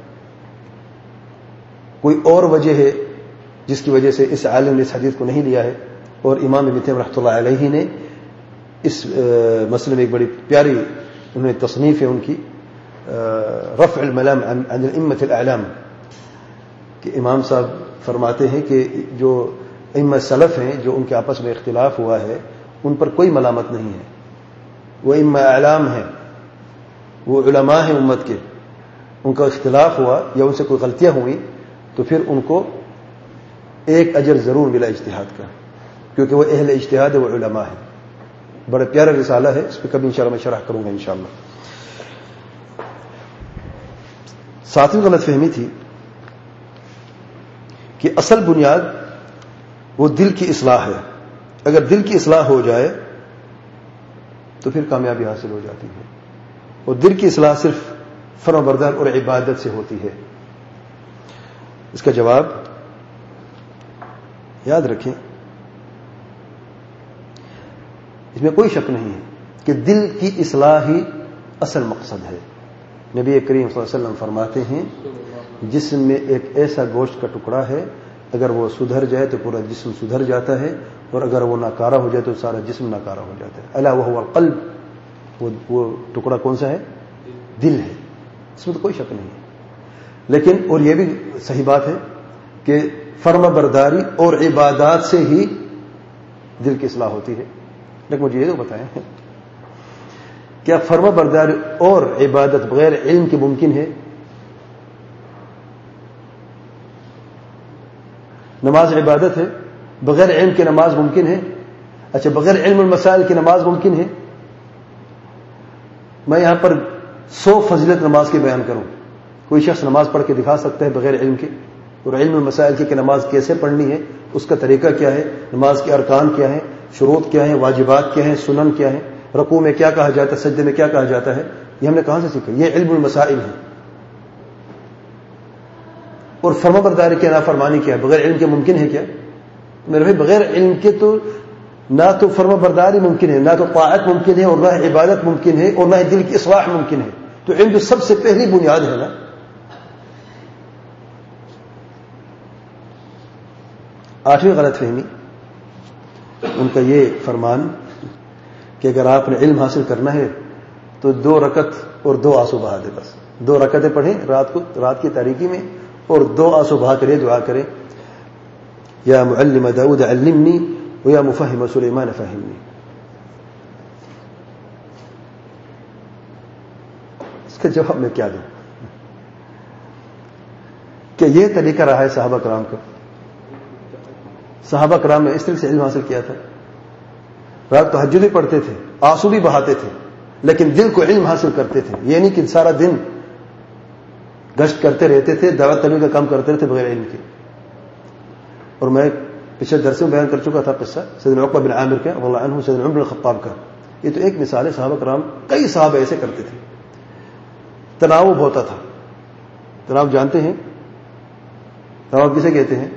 کوئی اور وجہ ہے جس کی وجہ سے اس عالم نے اس حدیث کو نہیں لیا ہے؟ اور امام ابن تیمیہ رحمۃ اللہ علیہ نے اس مسئلے میں ایک بڑی پیاری انہوں نے تصنیف ہے ان کی، رفع الملام عن الائمة الاعلام، کہ امام صاحب فرماتے ہیں کہ جو ائمہ سلف ہیں جو ان کے آپس میں اختلاف ہوا ہے ان پر کوئی ملامت نہیں ہے. وہ ائمہ اعلام ہیں، وہ علماء ہیں امت کے، ان کا اختلاف ہوا یا ان سے کوئی غلطیاں ہوئیں تو پھر ان کو ایک اجر ضرور ملا اجتہاد کا، کیونکہ وہ اہل اجتہاد ہے، وہ علماء ہیں. بڑا پیارا رسالہ ہے، اس پہ کبھی انشاءاللہ میں شرح کروں گا انشاءاللہ. ساتویں غلط فہمی تھی کہ اصل بنیاد وہ دل کی اصلاح ہے. اگر دل کی اصلاح ہو جائے تو پھر کامیابی حاصل ہو جاتی ہے، اور دل کی اصلاح صرف فرما بردار اور عبادت سے ہوتی ہے. اس کا جواب یاد رکھیں، اس میں کوئی شک نہیں ہے کہ دل کی اصلاح ہی اصل مقصد ہے. نبی کریم صلی اللہ علیہ وسلم فرماتے ہیں جسم میں ایک ایسا گوشت کا ٹکڑا ہے اگر وہ سدھر جائے تو پورا جسم سدھر جاتا ہے، اور اگر وہ ناکارہ ہو جائے تو سارا جسم ناکارہ ہو جاتا ہے. الا وهو القلب، وہ, وہ ٹکڑا کون سا ہے؟ دل ہے. اس میں تو کوئی شک نہیں ہے. لیکن اور یہ بھی صحیح بات ہے کہ فرما برداری اور عبادات سے ہی دل کی اصلاح ہوتی ہے. لیکن مجھے یہ تو بتائیں، کیا فرما برداری اور عبادت بغیر علم کے ممکن ہے؟ نماز عبادت ہے، بغیر علم کے نماز ممکن ہے؟ اچھا، بغیر علم المسائل کی نماز ممکن ہے؟ میں یہاں پر سو فضیلت نماز کے بیان کروں، کوئی شخص نماز پڑھ کے دکھا سکتا ہے بغیر علم کے؟ اور علم المسائل کی کہ نماز کیسے پڑھنی ہے، اس کا طریقہ کیا ہے، نماز کے ارکان کیا ہیں، شروط کیا ہیں، واجبات کیا ہیں، سنن کیا ہیں، رکوع میں کیا کہا جاتا ہے، سجدے میں کیا کہا جاتا ہے، یہ ہم نے کہاں سے سیکھا؟ یہ علم المسائل ہے. اور فرما برداری کی نافرمانی کیا ہے، بغیر علم کے ممکن ہے کیا؟ میرے بھائی بغیر علم کے تو نہ تو فرما برداری ممکن ہے، نہ تو طاعت ممکن ہے، اور نہ عبادت ممکن ہے، اور نہ ہی دل کی اصلاح ممکن ہے. تو علم تو سب سے پہلی بنیاد ہے نا. آٹھویں غلط فہمی ان کا یہ فرمان کہ اگر آپ نے علم حاصل کرنا ہے تو دو رکعت اور دو آنسو بہا دے، بس دو رکعتیں پڑھیں رات کو، رات کی تاریکی میں، اور دو آنسو بہا کرے دعا کریں، یا معلم داؤد علمنی و یا مفہم سلیمان فہمنی۔ اس کا جواب میں کیا دوں کہ یہ طریقہ رہا ہے صحابہ کرام کا۔ صحابہ کرام نے اس طرح سے علم حاصل کیا تھا، رات تہجد بھی پڑھتے تھے، آنسو بھی بہاتے تھے، لیکن دل کو علم حاصل کرتے تھے۔ یہ نہیں کہ سارا دن گشت کرتے رہتے تھے، دعوت تبلیغ کا کام کرتے رہتے بغیر علم کے۔ اور میں پچھلے درس میں بیان کر چکا تھا قصہ سیدنا عقبہ بن عامر کا رضی اللہ عنہ، سیدنا عمر بن الخطاب کا۔ یہ تو ایک مثال ہے، صحابہ کرام کئی صحابہ ایسے کرتے تھے۔ تناوب ہوتا تھا، تناوب جانتے ہیں؟ تناوب کسے کہتے ہیں؟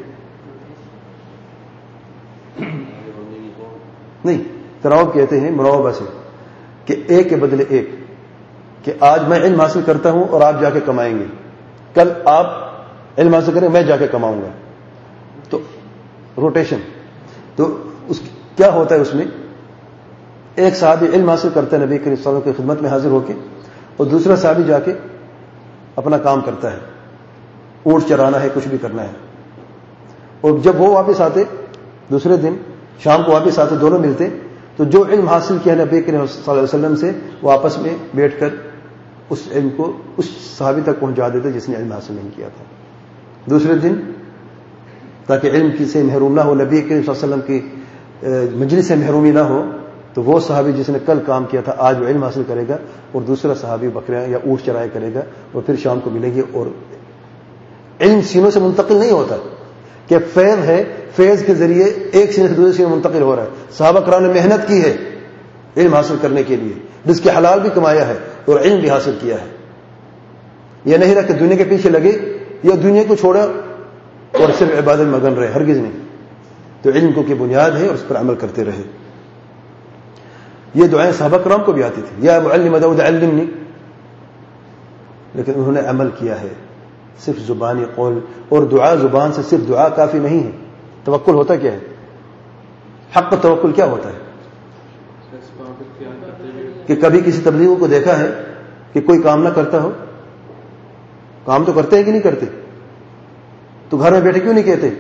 نہیں، تناوب کہتے ہیں مراوبہ سے، کہ ایک کے بدلے ایک، کہ آج میں علم حاصل کرتا ہوں اور آپ جا کے کمائیں گے، کل آپ علم حاصل کریں میں جا کے کماؤں گا، تو روٹیشن۔ تو اس کیا ہوتا ہے اس میں، ایک صحابی علم حاصل کرتا ہے نبی کریم صلی اللہ علیہ وسلم کی خدمت میں حاضر ہو کے، اور دوسرا صحابی جا کے اپنا کام کرتا ہے، اونٹ چرانا ہے، کچھ بھی کرنا ہے۔ اور جب وہ واپس آتے دوسرے دن شام کو واپس آتے، دونوں ملتے، تو جو علم حاصل کیا نبی کریم صلی اللہ علیہ وسلم سے، وہ آپس میں بیٹھ کر اس علم کو اس صحابی تک پہنچا دیتے جس نے علم حاصل نہیں کیا تھا دوسرے دن، تاکہ علم کی سے محروم نہ ہو، نبی کریم صلی اللہ علیہ وسلم کی مجلس سے محرومی نہ ہو۔ تو وہ صحابی جس نے کل کام کیا تھا آج وہ علم حاصل کرے گا، اور دوسرا صحابی بکریاں یا اونٹ چرائے کرے گا، اور پھر شام کو ملیں گے۔ اور علم سینوں سے منتقل نہیں ہوتا کہ فیض ہے، فیض کے ذریعے ایک سینے سے دوسرے سینے منتقل ہو رہا ہے۔ صحابہ کرام نے محنت کی ہے علم حاصل کرنے کے لیے، رزق حلال بھی کمایا ہے اور علم بھی حاصل کیا ہے۔ یہ نہیں رہا کہ دنیا کے پیچھے لگے یا دنیا کو چھوڑا اور صرف عبادت میں مگن رہے، ہرگز نہیں۔ تو علم کو کی بنیاد ہے اور اس پر عمل کرتے رہے۔ یہ دعائیں صحابہ کرام کو بھی آتی تھی، یا معلم داؤد علمنی، لیکن انہوں نے عمل کیا ہے، صرف زبانی قول اور دعا۔ زبان سے صرف دعا کافی نہیں ہے، توکل ہوتا کیا ہے؟ حق کا توکل کیا ہوتا ہے؟ کہ کبھی کسی تبلیغ کو دیکھا ہے کہ کوئی کام نہ کرتا ہو؟ کام تو کرتے ہیں کہ نہیں کرتے؟ تو گھر میں بیٹھے کیوں نہیں کہتے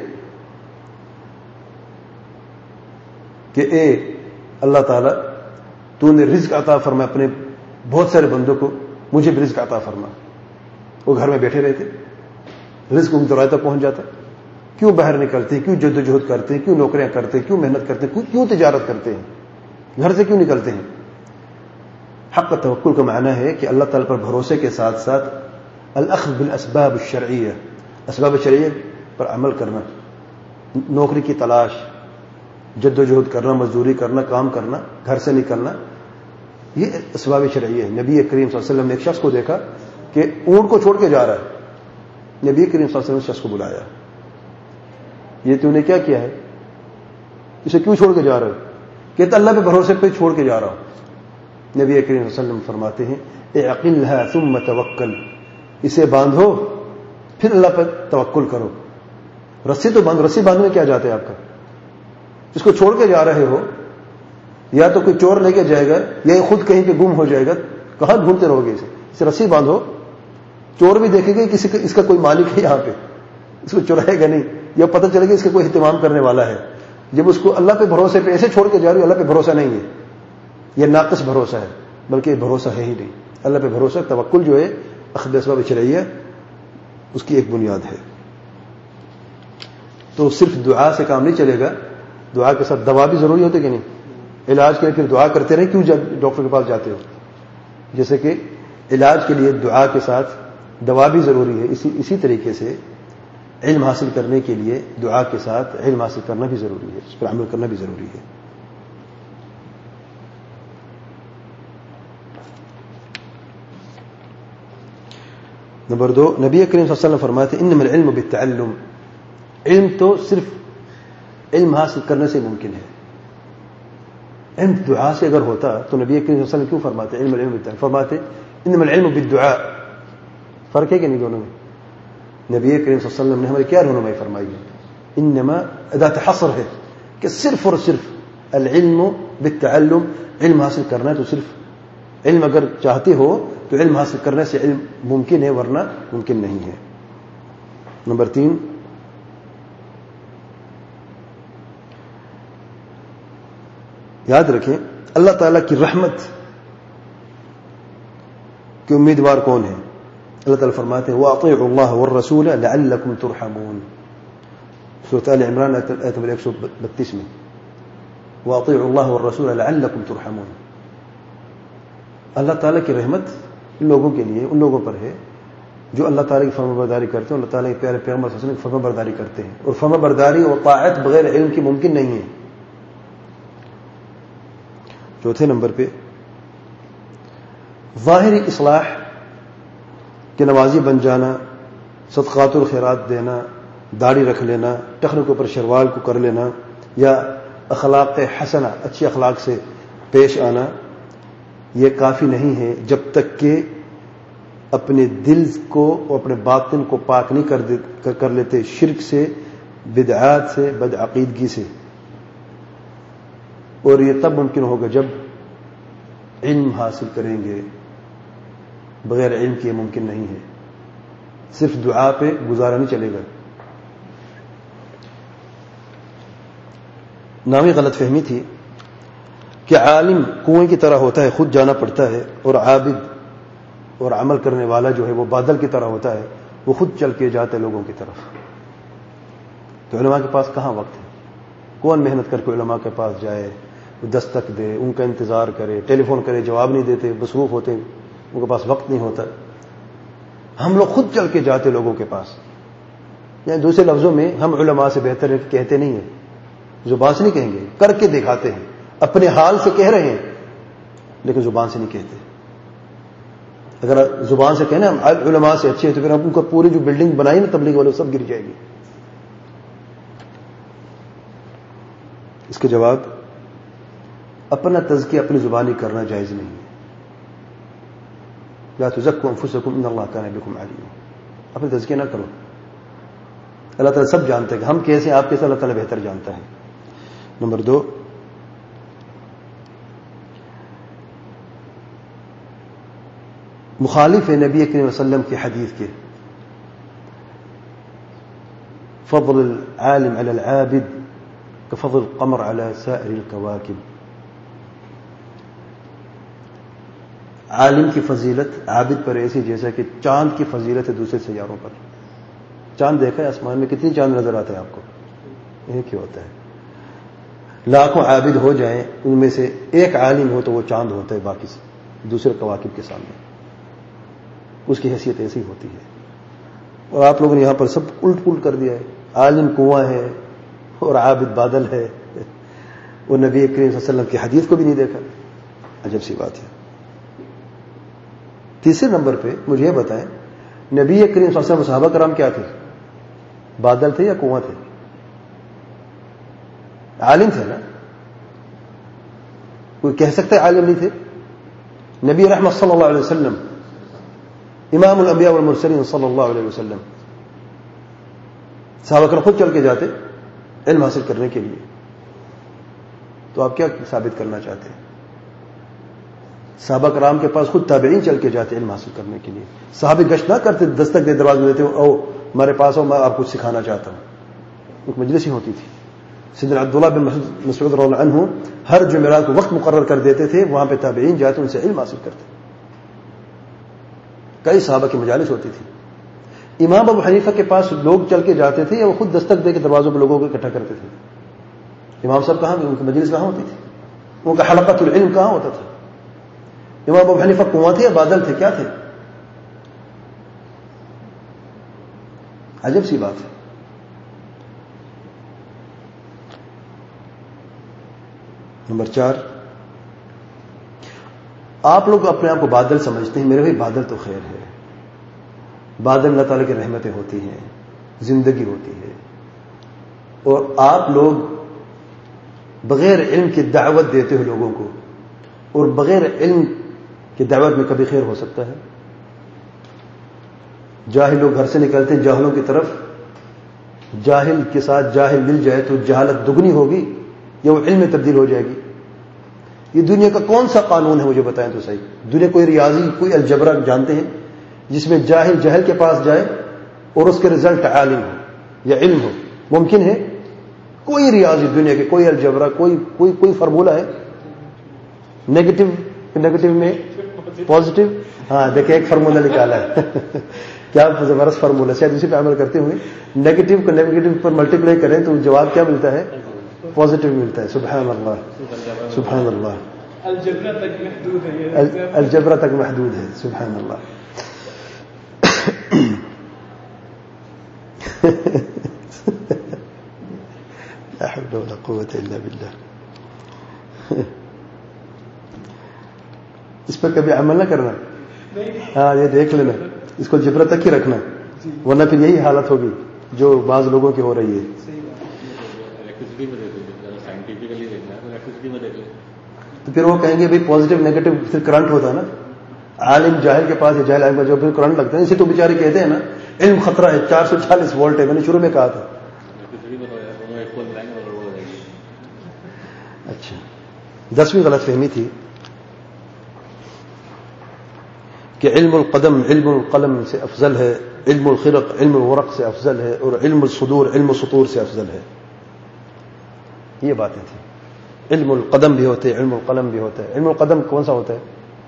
کہ اے اللہ تعالیٰ تو نے رزق عطا فرما اپنے بہت سارے بندوں کو، مجھے بھی رزق عطا فرما؟ وہ گھر میں بیٹھے رہتے، رزق ان دروازے تک پہنچ جاتا۔ کیوں باہر نکلتے، کیوں جد و جہد کرتے، کیوں نوکریاں کرتے، کیوں محنت کرتے، کیوں تجارت کرتے ہیں، گھر سے کیوں نکلتے ہیں؟ حق کا توکل کا معنی ہے کہ اللہ تعالیٰ پر بھروسے کے ساتھ ساتھ الاخذ بالاسباب الشرعیہ، اسباب شرعیہ پر عمل کرنا، نوکری کی تلاش، جد و جہد کرنا، مزدوری کرنا، کام کرنا، گھر سے نکلنا، یہ اسباب شرعیہ ہے۔ نبی کریم صلی اللہ علیہ وسلم نے ایک شخص کو دیکھا کہ اونٹ کو چھوڑ کے جا رہا ہے، نبی کریم صلی اللہ علیہ وسلم نے شخص کو بلایا، یہ تو نے کیا کیا ہے، اسے کیوں چھوڑ کے جا رہا ہے؟ کہتا اللہ پہ بھروسے پہ چھوڑ کے جا رہا ہوں۔ نبی کریم صلی اللہ علیہ وسلم فرماتے ہیں اعقلھا ثم توکل، اسے باندھو پھر اللہ پر توکل کرو۔ رسی تو باندھ، رسی باندھنے کیا جاتا ہے آپ کا؟ اس کو چھوڑ کے جا رہے ہو، یا تو کوئی چور لے کے جائے گا یا خود کہیں پہ گم ہو جائے گا، کہاں ڈھونڈتے رہو گے اسے؟ اسے رسی باندھو، چور بھی دیکھے گا کسی اس کا کوئی مالک ہے یہاں پہ، اس کو چرائے گا نہیں، یا پتہ چلے گا اس کا کوئی اہتمام کرنے والا ہے۔ جب اس کو اللہ پہ بھروسے پہ ایسے چھوڑ کے جا رہی ہو، اللہ پہ بھروسہ نہیں ہے، یہ ناقص بھروسہ ہے، بلکہ یہ بھروسہ ہے ہی نہیں۔ اللہ پہ بھروسہ، توکل جو ہے اخذ اسباب شرعیہ، اس کی ایک بنیاد ہے۔ تو صرف دعا سے کام نہیں چلے گا، دعا کے ساتھ دوا بھی ضروری ہوتی کہ نہیں؟ علاج کے لیے پھر دعا کرتے رہے، کیوں جب ڈاکٹر کے پاس جاتے ہو؟ جیسے کہ علاج کے لیے دعا کے ساتھ دوا بھی ضروری ہے، اسی اسی طریقے سے علم حاصل کرنے کے لیے دعا کے ساتھ علم حاصل کرنا بھی ضروری ہے، اس پر عمل کرنا بھی ضروری ہے۔ نمبر دو، نبی کریم صلی اللہ علیہ وسلم فرماتے ہیں انما العلم بالتعلم، علم تو صرف علم حاصل کرنے سے ممکن ہے۔ علم دعا سے اگر ہوتا تو نبی کریم صلی اللہ علیہ وسلم کیوں فرماتے علم العلم بالتعلم؟ فرماتے انما العلم بالدعاء۔ فرق ہے کہ نہیں دونوں میں؟ نبی کریم صلی اللہ علیہ وسلم نے ہماری کیا رہنمائی فرمائی ہے؟ انما اداة حصر ہے کہ صرف اور صرف العلم بالتعلم، علم حاصل کرنا ہے تو صرف علم اگر چاہتے ہو تو علم حاصل کرنے سے علم ممکن ہے، ورنہ ممکن نہیں ہے۔ نمبر تین، یاد رکھیں اللہ تعالیٰ کی رحمت کے امیدوار کون ہے؟ اللہ تعالیٰ فرماتے ہیں وَأَطِيعُوا اللَّهَ وَالرَّسُولَ لَعَلَّكُمْ تُرْحَمُونَ، سورۃ آل عمران آیت نمبر ایک سو بتیس میں، وَأَطِيعُوا اللَّهَ وَالرَّسُولَ لَعَلَّكُمْ تُرْحَمُونَ۔ اللہ تعالیٰ کی رحمت ان لوگوں کے لیے، ان لوگوں پر ہے جو اللہ تعالیٰ کی فرما برداری کرتے ہیں، اللہ تعالیٰ کے پیارے پیغمبر صلی اللہ علیہ وسلم کی فرما برداری کرتے ہیں، اور فرما برداری اور طاعت بغیر علم کی ممکن نہیں ہے۔ چوتھے نمبر پہ ظاہری اصلاح کے نمازی بن جانا، صدقات الخیرات دینا، داڑھی رکھ لینا، ٹخنے کے اوپر شروال کو کر لینا، یا اخلاق حسنہ، اچھے اخلاق سے پیش آنا، یہ کافی نہیں ہے جب تک کہ اپنے دل کو اور اپنے باطن کو پاک نہیں کر, دے, کر لیتے شرک سے، بدعات سے، بدعقیدگی سے۔ اور یہ تب ممکن ہوگا جب علم حاصل کریں گے، بغیر علم کے ممکن نہیں ہے، صرف دعا پہ گزارا نہیں چلے گا۔ نامی غلط فہمی تھی کہ عالم کنویں کی طرح ہوتا ہے، خود جانا پڑتا ہے، اور عابد اور عمل کرنے والا جو ہے وہ بادل کی طرح ہوتا ہے، وہ خود چل کے جاتا ہے لوگوں کی طرف۔ تو علماء کے پاس کہاں وقت ہے؟ کون محنت کر کے علماء کے پاس جائے، دستک دے، ان کا انتظار کرے، ٹیلی فون کرے، جواب نہیں دیتے، مصروف ہوتے، ان کے پاس وقت نہیں ہوتا۔ ہم لوگ خود چل کے جاتے لوگوں کے پاس، یعنی دوسرے لفظوں میں ہم علماء سے بہتر ہے کہ کہتے نہیں ہیں، زبان سے نہیں کہیں گے، کر کے دکھاتے ہیں، اپنے حال سے کہہ رہے ہیں لیکن زبان سے نہیں کہتے۔ اگر زبان سے کہنا ہم علماء سے اچھے ہیں تو پھر ہم ان کو پوری جو بلڈنگ بنائی نا تبلیغ والے سب گر جائے گی۔ اس کے جواب اپنا تزکیہ اپنی زبانی کرنا جائز نہیں ہے۔ لا تزکوا انفسکم ان اللہ کان بکم علیم، اپنا تزکیہ نہ کرو، اللہ تعالیٰ سب جانتا ہے کہ ہم کیسے، آپ کیسے، اللہ تعالیٰ بہتر جانتا ہے۔ نمبر دو، مخالف ہے نبی کریم صلی اللہ علیہ وسلم کی حدیث کے، فضل العالم علی العابد کفضل القمر علی سائر الکواکب۔ عالم کی فضیلت عابد پر ایسی جیسا کہ چاند کی فضیلت ہے دوسرے سیاروں پر۔ چاند دیکھا ہے آسمان میں، کتنی چاند نظر آتا ہے آپ کو؟ ایک ہی ہوتا ہے۔ لاکھوں عابد ہو جائیں، ان میں سے ایک عالم ہو تو وہ چاند ہوتا ہے باقی دوسرے کواکب کے سامنے، اس کی حیثیت ایسی ہوتی ہے۔ اور آپ لوگوں نے یہاں پر سب الٹ پلٹ کر دیا ہے، عالم کنواں ہے اور عابد بادل ہے، وہ نبی کریم صلی اللہ علیہ وسلم کی حدیث کو بھی نہیں دیکھا۔ عجب سی بات ہے۔ تیسرے نمبر پہ مجھے یہ بتائیں، نبی کریم صلی اللہ علیہ وسلم صحابہ کرام کیا تھے؟ بادل تھے یا کنواں تھے؟ عالم تھے نا؟ کوئی کہہ سکتا ہے عالم نہیں تھے؟ نبی رحمت صلی اللہ علیہ وسلم، امام الانبیاء والمرسلین صلی اللہ علیہ وسلم، صحابہ کرام خود چل کے جاتے علم حاصل کرنے کے لیے، تو آپ کیا ثابت کرنا چاہتے ہیں؟ صحابہ کرام کے پاس خود تابعین چل کے جاتے علم حاصل کرنے کے لیے، صحابہ گشت نہ کرتے، دستک دے دروازے دیتے، او ہمارے پاس ہو، میں آپ کو سکھانا چاہتا ہوں۔ ایک مجلس ہی ہوتی تھی، سیدنا عبداللہ بن مسعود رضی اللہ عنہ ہر جمعرات کو وقت مقرر کر دیتے تھے، وہاں پہ تابعین جاتے ان سے علم حاصل کرتے، کئی صحابہ کی مجالس ہوتی تھی۔ امام ابو حنیفہ کے پاس لوگ چل کے جاتے تھے یا وہ خود دستک دے کے دروازوں پہ لوگوں کو اکٹھا کرتے تھے؟ امام صاحب کہاں گئے؟ ان کی مجلس کہاں ہوتی تھی؟ ان کا حلقۃ العلم کہاں ہوتا تھا؟ امام ابو حنیفہ کنواں تھے یا بادل تھے؟ کیا تھے؟ عجب سی بات ہے۔ نمبر چار، آپ لوگ اپنے آپ کو بادل سمجھتے ہیں، میرے بھائی بادل تو خیر ہے، بادل اللہ تعالیٰ کی رحمتیں ہوتی ہیں، زندگی ہوتی ہے، اور آپ لوگ بغیر علم کی دعوت دیتے ہو لوگوں کو، اور بغیر علم کی دعوت میں کبھی خیر ہو سکتا ہے؟ جاہل لوگ گھر سے نکلتے ہیں جاہلوں کی طرف، جاہل کے ساتھ جاہل مل جائے تو جہالت دگنی ہوگی یا وہ علم میں تبدیل ہو جائے گی؟ یہ دنیا کا کون سا قانون ہے مجھے بتائیں تو صحیح. دنیا کوئی ریاضی کوئی الجبرا جانتے ہیں جس میں جاہل جہل کے پاس جائے اور اس کے رزلٹ عالم ہو یا علم ہو؟ ممکن ہے؟ کوئی ریاضی دنیا کے کوئی الجبرا کوئی کوئی کوئی فارمولہ ہے؟ نیگیٹو نیگیٹو میں پازیٹو. ہاں دیکھیں ایک فارمولہ نکالا ہے کیا زبردست فارمولہ, شاید اسی پہ عمل کرتے ہوئے نیگیٹو کو نیگیٹو پر ملٹیپلائی کریں تو جواب کیا ملتا ہے؟ پازیٹو ملتا ہے. سبحان اللہ سبحان اللہ. الجبرا تک محدود ہے, الجبرا تک محدود ہے. سبحان اللہ. لا حول ولا قوة الا باللہ. اس پر کبھی عمل نہ کرنا. ہاں یہ دیکھ لینا, اس کو جبرا تک ہی رکھنا, ورنہ پھر یہی حالت ہوگی جو بعض لوگوں کی ہو رہی ہے. تو پھر وہ کہیں گے بھائی پازیٹو نیگیٹو پھر کرنٹ ہوتا ہے نا, عالم جاہل کے پاس جاہل عالم جو پھر کرنٹ لگتا ہے. اسی تو بیچارے کہتے ہیں نا علم خطرہ ہے, چار سو چالیس وولٹ ہے, میں نے شروع میں کہا تھا. اچھا, دسویں غلط فہمی تھی کہ علم القدم علم القلم سے افضل ہے, علم الخرق علم الورق سے افضل ہے, اور علم الصدور علم السطور سے افضل ہے. یہ باتیں تھیں. علم القدم بھی ہوتے, علم القلم بھی ہوتا ہے. علم القدم کون سا ہوتا ہے؟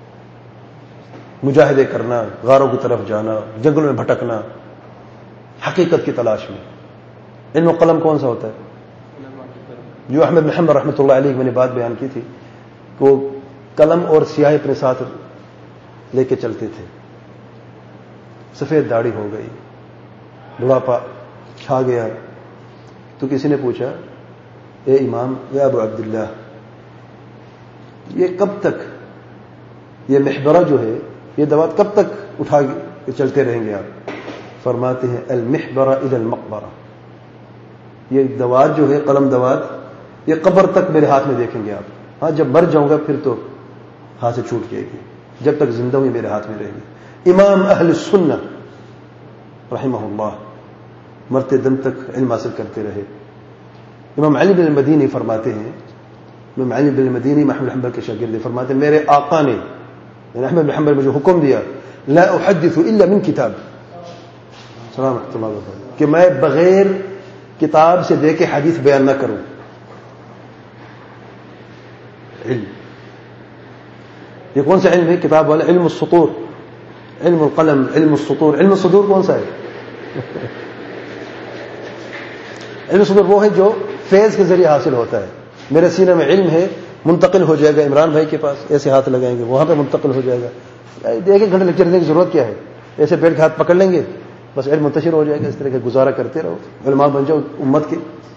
مجاہدے کرنا, غاروں کی طرف جانا, جنگل میں بھٹکنا, حقیقت کی تلاش میں. علم القلم کون سا ہوتا ہے؟ جو احمد محمد رحمۃ اللہ علیہ میں نے بات بیان کی تھی کہ وہ قلم اور سیاہی اپنے ساتھ لے کے چلتے تھے. سفید داڑھی ہو گئی, بڑھاپا چھا گیا, تو کسی نے پوچھا اے امام یا ابو عبداللہ, یہ کب تک یہ محبرہ جو ہے یہ دوات کب تک اٹھا کے چلتے رہیں گے آپ؟ فرماتے ہیں المحبرہ الی المقبرہ, یہ دوات جو ہے قلم دوات یہ قبر تک میرے ہاتھ میں دیکھیں گے آپ. ہاں جب مر جاؤں گا پھر تو ہاتھ سے چھوٹ جائے گی, جب تک زندہ ہوں یہ میرے ہاتھ میں رہے گی. امام اہل سنہ رحمہ اللہ مرتے دم تک علم حاصل کرتے رہے. امام علی بن المدینی فرماتے ہیں, امام علی بن المدینی احمد بن حنبل کے شاگرد فرماتے ہیں میرے آقا نے احمد بن حنبل مجھے حکم دیا لا احدث الا من کتاب سلام رحمۃ اللہ علیہ کہ میں بغیر کتاب سے دے کے حدیث بیان نہ کروں. علم یہ کون سا علم ہے کتاب والا؟ علم السطور, علم القلم, علم السطور. علم الصدور کون سا ہے؟ علم الصدور وہ ہے جو فیض کے ذریعے حاصل ہوتا ہے. میرے سینے میں علم ہے, منتقل ہو جائے گا عمران بھائی کے پاس, ایسے ہاتھ لگائیں گے وہاں پہ منتقل ہو جائے گا. ایک ایک گھنٹے لیکچر دینے کی ضرورت کیا ہے؟ ایسے پیٹ کے ہاتھ پکڑ لیں گے بس علم منتشر ہو جائے گا. اس طرح کے گزارا کرتے رہو, علماء بن جاؤ امت کے.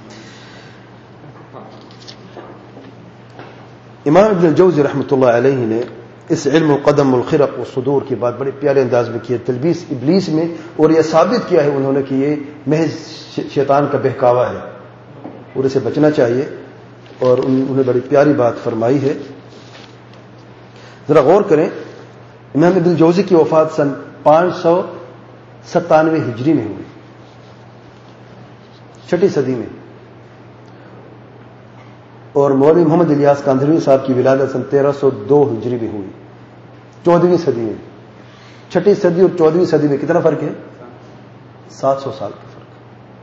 امام ابن الجوزی رحمۃ اللہ علیہ نے اس علم القدم والخرق والصدور کی بات بڑے پیارے انداز میں کی ہے تلبیس ابلیس میں, اور یہ ثابت کیا ہے انہوں نے کہ یہ محض شیطان کا بہکاوا ہے اور اسے بچنا چاہیے. اور انہوں نے بڑی پیاری بات فرمائی ہے, ذرا غور کریں. امام ابن الجوزی کی وفات سن پانچ سو ستانوے ہجری میں ہوئی, چھٹی صدی میں, اور مولوی محمد الیاس کاندھلوی صاحب کی ولادت سن تیرہ سو دو ہجری میں ہوئی, چودہویں صدی میں. چھٹی صدی اور چودہویں صدی میں کتنا فرق ہے؟ سات سو سال کا فرق.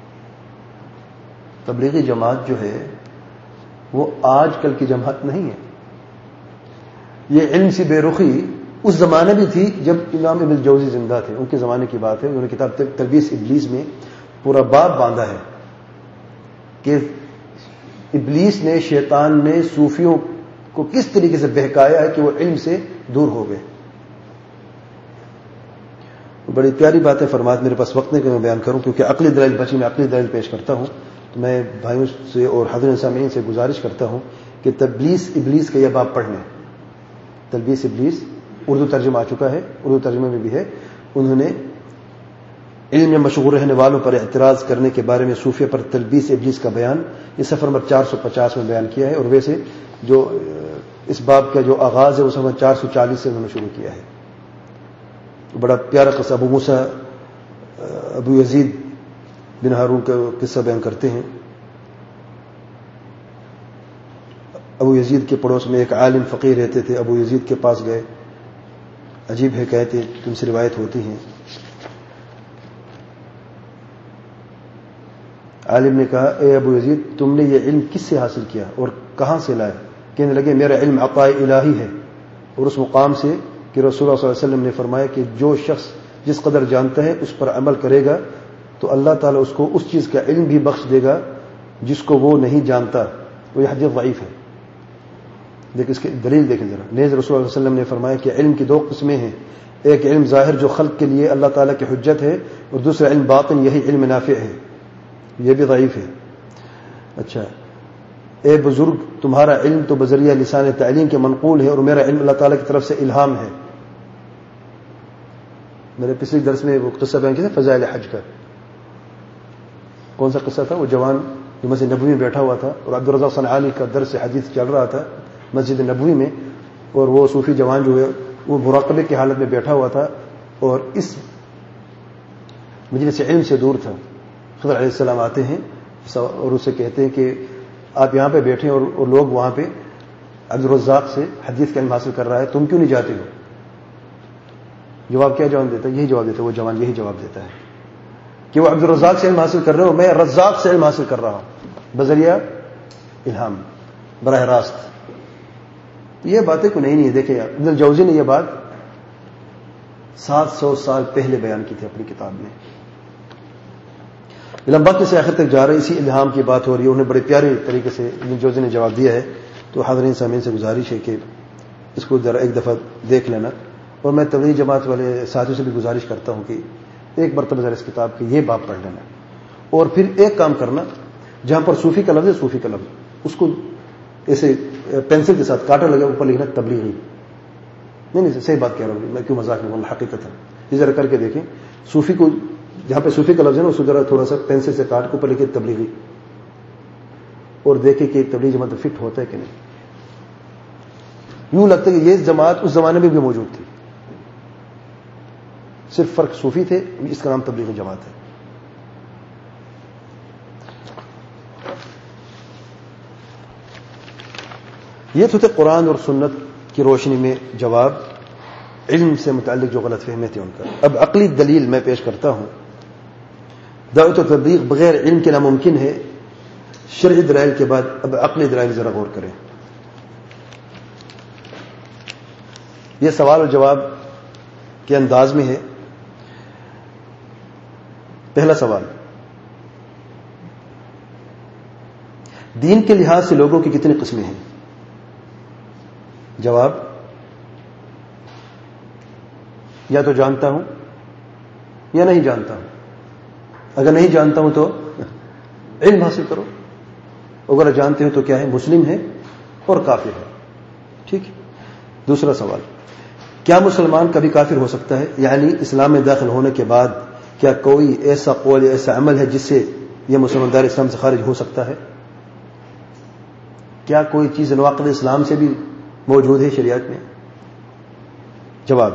تبلیغی جماعت جو ہے وہ آج کل کی جماعت نہیں ہے. یہ علم سی بے رخی اس زمانے بھی تھی جب امام ابن الجوزی زندہ تھے, ان کے زمانے کی بات ہے. انہوں نے کتاب تلبیس ابلیس میں پورا باب باندھا ہے کہ ابلیس نے, شیطان نے صوفیوں کو کس طریقے سے بہکایا ہے کہ وہ علم سے دور ہو گئے. بڑی پیاری باتیں فرمات. میرے پاس وقت نہیں کہ میں بیان کروں کیونکہ عقلی دلائل بچی, میں عقلی دلائل پیش کرتا ہوں. تو میں بھائیوں سے اور حضرت سامعین سے گزارش کرتا ہوں کہ تلبیس ابلیس کا یہ باب پڑھ لیں. تلبیس ابلیس اردو ترجمہ آ چکا ہے, اردو ترجمے میں بھی ہے. انہوں نے علم میں مشغول رہنے والوں پر اعتراض کرنے کے بارے میں صوفیہ پر تلبیس ابلیس کا بیان یہ صفحہ نمبر چار سو پچاس میں بیان کیا ہے. اور ویسے جو اس باب کا جو آغاز ہے وہ صفحہ چار سو چالیس سے انہوں نے شروع کیا ہے. بڑا پیارا قصہ ابو موسیٰ ابو یزید بن ہارون کا قصہ بیان کرتے ہیں. ابو یزید کے پڑوس میں ایک عالم فقیر رہتے تھے. ابو یزید کے پاس گئے. عجیب ہے کہتے تم سے روایت ہوتی ہیں. عالم نے کہا اے ابو یزید تم نے یہ علم کس سے حاصل کیا اور کہاں سے لائے؟ کہنے لگے میرا علم عطاء الہی ہے، اور اس مقام سے کہ رسول اللہ صلی اللہ علیہ وسلم نے فرمایا کہ جو شخص جس قدر جانتا ہے اس پر عمل کرے گا تو اللہ تعالیٰ اس کو اس چیز کا علم بھی بخش دے گا جس کو وہ نہیں جانتا. وہ یہ حدیث ضعیف ہے، لیکن اس کی دلیل دیکھیں ذرا. نیز رسول اللہ علیہ وسلم نے فرمایا کہ علم کی دو قسمیں ہیں، ایک علم ظاہر جو خلق کے لیے اللہ تعالیٰ کی حجت ہے، اور دوسرا علم باطن یہی علم نافع ہے. یہ بھی ضعیف ہے. اچھا اے بزرگ تمہارا علم تو بذریعہ لسان تعلیم کے منقول ہے، اور میرا علم اللہ تعالیٰ کی طرف سے الہام ہے. میرے پچھلے درس میں وہ قصہ بیان کیا تھا فضائل حج کا. کون سا قصہ تھا؟ وہ جوان جو مسجد نبوی میں بیٹھا ہوا تھا اور عبدالرزاق صنعانی کا درس حدیث چل رہا تھا مسجد نبوی میں، اور وہ صوفی جوان جو ہے وہ مراقبے کی حالت میں بیٹھا ہوا تھا اور اس مجلس علم سے دور تھا. خضر علیہ السلام آتے ہیں اور اسے کہتے ہیں کہ آپ یہاں پہ بیٹھے اور, اور لوگ وہاں پہ عبدالرزاق سے حدیث کا علم حاصل کر رہا ہے، تم کیوں نہیں جاتے ہو؟ جواب کیا جواب دیتا ہے؟ یہی جواب دیتا ہے وہ جوان، یہی جواب دیتا ہے کہ وہ عبدالرزاق سے علم حاصل کر رہے ہو، میں رزاق سے علم حاصل کر رہا ہوں بذریعہ الہام، براہ راست. یہ باتیں کو نہیں نہیں دیکھیں ابن الجوزی نے یہ بات سات سو سال پہلے بیان کی تھی اپنی کتاب میں. لمبا کے سے آخر تک جا رہے اسی الہام کی بات ہو رہی ہے. انہوں نے بڑے پیارے طریقے سے ابن الجوزی نے جواب دیا ہے. تو حاضرین سامعین سے گزارش ہے کہ اس کو ذرا ایک دفعہ دیکھ لینا، اور میں تبلیغی جماعت والے ساتھیوں سے بھی گزارش کرتا ہوں کہ ایک مرتبہ ذرا اس کتاب کے یہ باب پڑھ لینا، اور پھر ایک کام کرنا جہاں پر صوفی کا لفظ ہے صوفی کا لفظ اس کو ایسے پینسل کے ساتھ کاٹا لگا اوپر لکھنا تبلیغی. نہیں نہیں صحیح بات کہہ رہا ہوں میں، کیوں مذاق نہیں بولنا، حقیقت ہے. یہ ذرا کر کے دیکھیں صوفی کو جہاں پہ صوفی کا لفظ ہے نا اس کو ذرا تھوڑا سا پینسل سے کاٹ کے اوپر لکھے تبلیغی، اور دیکھیں کہ تبلیغ جماعت فٹ ہوتا ہے کہ نہیں. یوں لگتا ہے کہ یہ جماعت اس زمانے میں بھی موجود تھی، صرف فرق صوفی تھے، اس کا نام تبلیغی جماعت ہے. یہ تو تھے قرآن اور سنت کی روشنی میں جواب علم سے متعلق جو غلط فہمی تھے ان کا. اب عقلی دلیل میں پیش کرتا ہوں. دعوت و تبلیغ بغیر علم کے ناممکن ہے. شرعی دلائل کے بعد اب عقلی دلائل ذرا غور کریں. یہ سوال اور جواب کے انداز میں ہے. پہلا سوال، دین کے لحاظ سے لوگوں کی کتنی قسمیں ہیں؟ جواب، یا تو جانتا ہوں یا نہیں جانتا ہوں. اگر نہیں جانتا ہوں تو علم حاصل کرو، اگر جانتے ہو تو کیا ہے؟ مسلم ہے اور کافر ہے. ٹھیک ہے. دوسرا سوال، کیا مسلمان کبھی کافر ہو سکتا ہے؟ یعنی اسلام میں داخل ہونے کے بعد کیا کوئی ایسا قول یا ایسا عمل ہے جس سے یہ مسلمان دار اسلام سے خارج ہو سکتا ہے؟ کیا کوئی چیز نواقض اسلام سے بھی موجود ہے شریعت میں؟ جواب،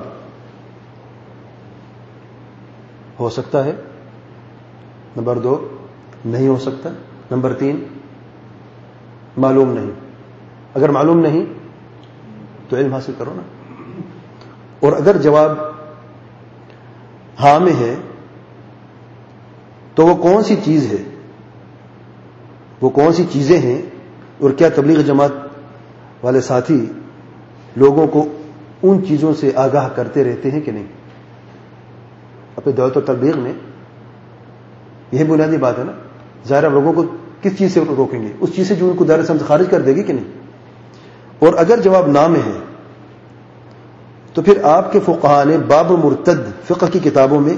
ہو سکتا ہے. نمبر دو، نہیں ہو سکتا. نمبر تین، معلوم نہیں. اگر معلوم نہیں تو علم حاصل کرو نا. اور اگر جواب ہاں میں ہے تو وہ کون سی چیز ہے، وہ کون سی چیزیں ہیں، اور کیا تبلیغ جماعت والے ساتھی لوگوں کو ان چیزوں سے آگاہ کرتے رہتے ہیں کہ نہیں؟ اپنے دعوت و تبلیغ میں یہ بنیادی بات ہے نا. ظاہر لوگوں کو کس چیز سے روکیں گے؟ اس چیز سے جو ان کو دائرہ اسلام سے خارج کر دے گی کہ نہیں. اور اگر جواب نہ میں ہے تو پھر آپ کے فقہاء نے باب مرتد فقہ کی کتابوں میں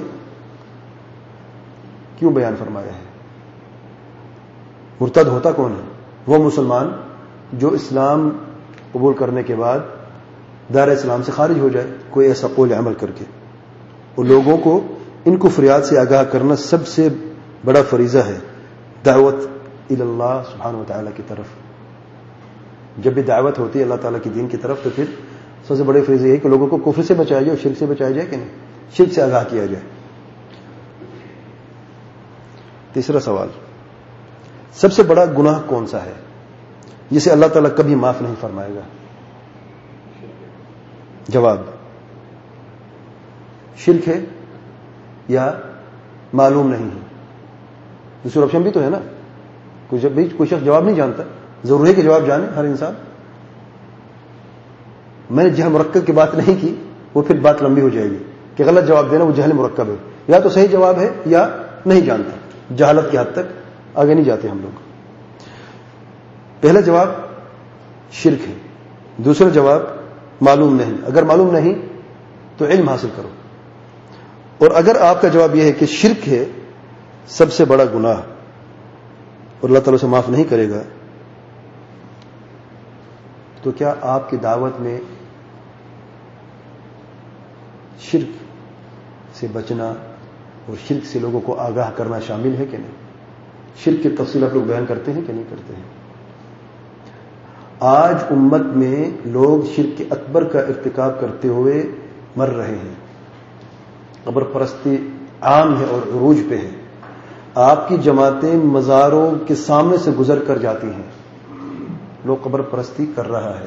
کیوں بیان فرمایا ہے؟ مرتد ہوتا کون ہے؟ وہ مسلمان جو اسلام قبول کرنے کے بعد دائرہ اسلام سے خارج ہو جائے کوئی ایسا قول عمل کر کے. اور لوگوں کو ان کفریات سے آگاہ کرنا سب سے بڑا فریضہ ہے دعوت الی اللہ سبحانہ وتعالی کی طرف. جب بھی دعوت ہوتی ہے اللہ تعالیٰ کی دین کی طرف تو پھر سب سے بڑے فریضہ یہ کہ لوگوں کو کفر سے بچایا جائے اور شرک سے بچایا جائے کہ نہیں، شرک سے آگاہ کیا جائے. تیسرا سوال، سب سے بڑا گناہ کون سا ہے؟ جسے اللہ تعالیٰ کبھی معاف نہیں فرمائے گا؟ جواب شرک ہے یا معلوم نہیں ہے؟ دوسرا آپشن بھی تو ہے نا. کوئی جب بھی کوئی شخص جواب نہیں جانتا, ضروری ہے کہ جواب جانے ہر انسان. میں نے جہل مرکب کی بات نہیں کی, وہ پھر بات لمبی ہو جائے گی کہ غلط جواب دینا وہ جہل مرکب ہے. یا تو صحیح جواب ہے یا نہیں جانتا. جہالت کی حد تک آگے نہیں جاتے ہم لوگ. پہلا جواب شرک ہے, دوسرا جواب معلوم نہیں. اگر معلوم نہیں تو علم حاصل کرو. اور اگر آپ کا جواب یہ ہے کہ شرک ہے سب سے بڑا گناہ اور اللہ تعالیٰ سے معاف نہیں کرے گا, تو کیا آپ کی دعوت میں شرک سے بچنا اور شرک سے لوگوں کو آگاہ کرنا شامل ہے کہ نہیں؟ شرک کی تفصیل آپ لوگ بیان کرتے ہیں کہ نہیں کرتے ہیں؟ آج امت میں لوگ شرک اکبر کا ارتکاب کرتے ہوئے مر رہے ہیں. قبر پرستی عام ہے اور عروج پہ ہے. آپ کی جماعتیں مزاروں کے سامنے سے گزر کر جاتی ہیں. لوگ قبر پرستی کر رہا ہے.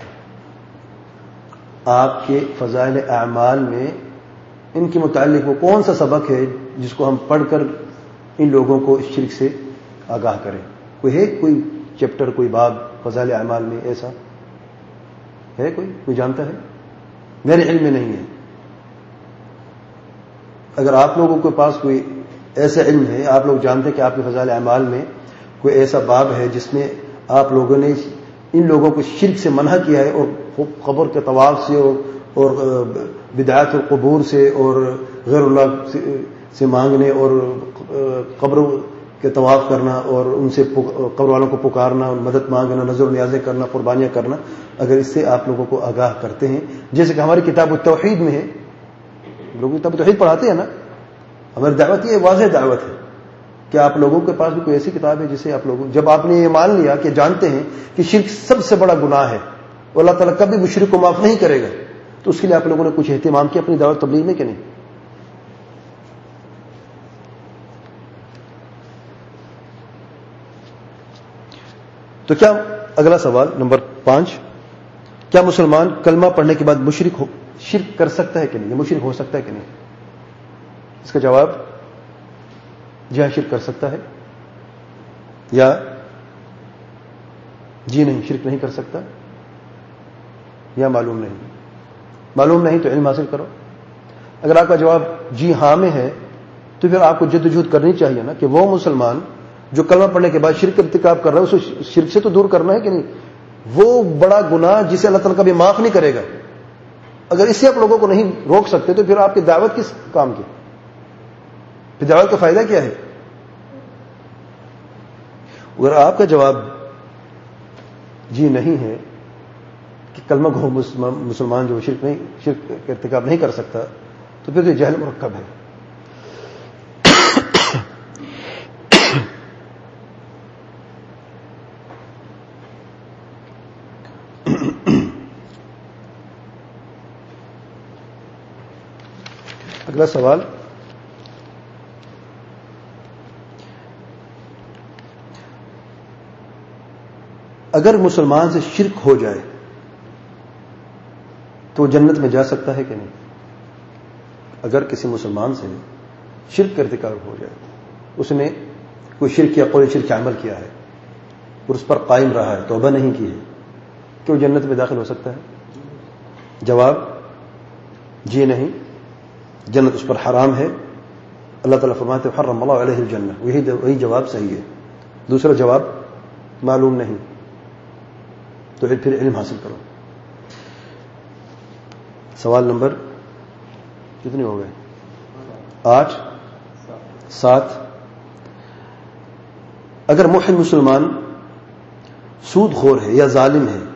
آپ کے فضائل اعمال میں ان کے متعلق وہ کون سا سبق ہے جس کو ہم پڑھ کر ان لوگوں کو اس شرک سے آگاہ کریں؟ کوئی ہے کوئی چیپٹر, کوئی باب فضائل اعمال میں ایسا ہے؟ کوئی کوئی جانتا ہے؟ میرے علم میں نہیں ہے. اگر آپ لوگوں کے پاس کوئی ایسا علم ہے, آپ لوگ جانتے ہیں کہ آپ کے فضائل اعمال میں کوئی ایسا باب ہے جس میں آپ لوگوں نے ان لوگوں کو شرک سے منع کیا ہے اور قبر کے طواف سے اور بدعات القبور سے اور غیر اللہ سے مانگنے اور قبر کے طواف کرنا اور ان سے قبر والوں کو پکارنا اور مدد مانگنا, نظر و نیازیں کرنا, قربانیاں کرنا, اگر اس سے آپ لوگوں کو آگاہ کرتے ہیں, جیسے کہ ہماری کتاب التوحید میں ہے, لوگ کتاب التوحید پڑھاتے ہیں نا, ہماری دعوت یہ واضح دعوت ہے کہ آپ لوگوں کے پاس بھی کوئی ایسی کتاب ہے جسے آپ لوگوں, جب آپ نے یہ مان لیا کہ جانتے ہیں کہ شرک سب سے بڑا گناہ ہے اور اللہ تعالیٰ کبھی مشرک کو معاف نہیں کرے گا, تو اس کے لیے آپ لوگوں نے کچھ اہتمام کیا اپنی دعوت تبلیغ میں کہ نہیں؟ تو کیا اگلا سوال نمبر پانچ, کیا مسلمان کلمہ پڑھنے کے بعد مشرک ہو شرک کر سکتا ہے کہ نہیں, یا مشرک ہو سکتا ہے کہ نہیں؟ اس کا جواب جی ہاں شرک کر سکتا ہے, یا جی نہیں شرک نہیں کر سکتا, یا معلوم نہیں. معلوم نہیں تو علم حاصل کرو. اگر آپ کا جواب جی ہاں میں ہے تو پھر آپ کو جدوجہد کرنی چاہیے نا کہ وہ مسلمان جو کلمہ پڑھنے کے بعد شرک ارتکاب کر رہا ہے اسے شرک سے تو دور کرنا ہے کہ نہیں. وہ بڑا گناہ جسے اللہ تعالیٰ کبھی معاف نہیں کرے گا. اگر اس سے آپ لوگوں کو نہیں روک سکتے تو پھر آپ کی دعوت کس کام کی, پھر دعوت کا فائدہ کیا ہے؟ اگر آپ کا جواب جی نہیں ہے کہ کلمہ گو مسلمان جو شرک نہیں شرک کا ارتکاب نہیں کر سکتا, تو پھر یہ جہل مرکب ہے. اگلا سوال, اگر مسلمان سے شرک ہو جائے تو وہ جنت میں جا سکتا ہے کہ نہیں؟ اگر کسی مسلمان سے شرک کا ارتکاب ہو جائے, اس نے کوئی شرک یا کوئی شرک عمل کیا ہے اور اس پر قائم رہا ہے, توبہ نہیں کی ہے, کہ وہ جنت میں داخل ہو سکتا ہے؟ جواب جی نہیں, جنت اس پر حرام ہے. اللہ تعالیٰ فرماتے ہیں حرم اللہ علیہ الجنہ, وہی وہی جواب صحیح ہے. دوسرا جواب معلوم نہیں, تو پھر علم حاصل کرو. سوال نمبر کتنے ہو گئے؟ آٹھ سات. اگر موحد مسلمان سود خور ہے یا ظالم ہے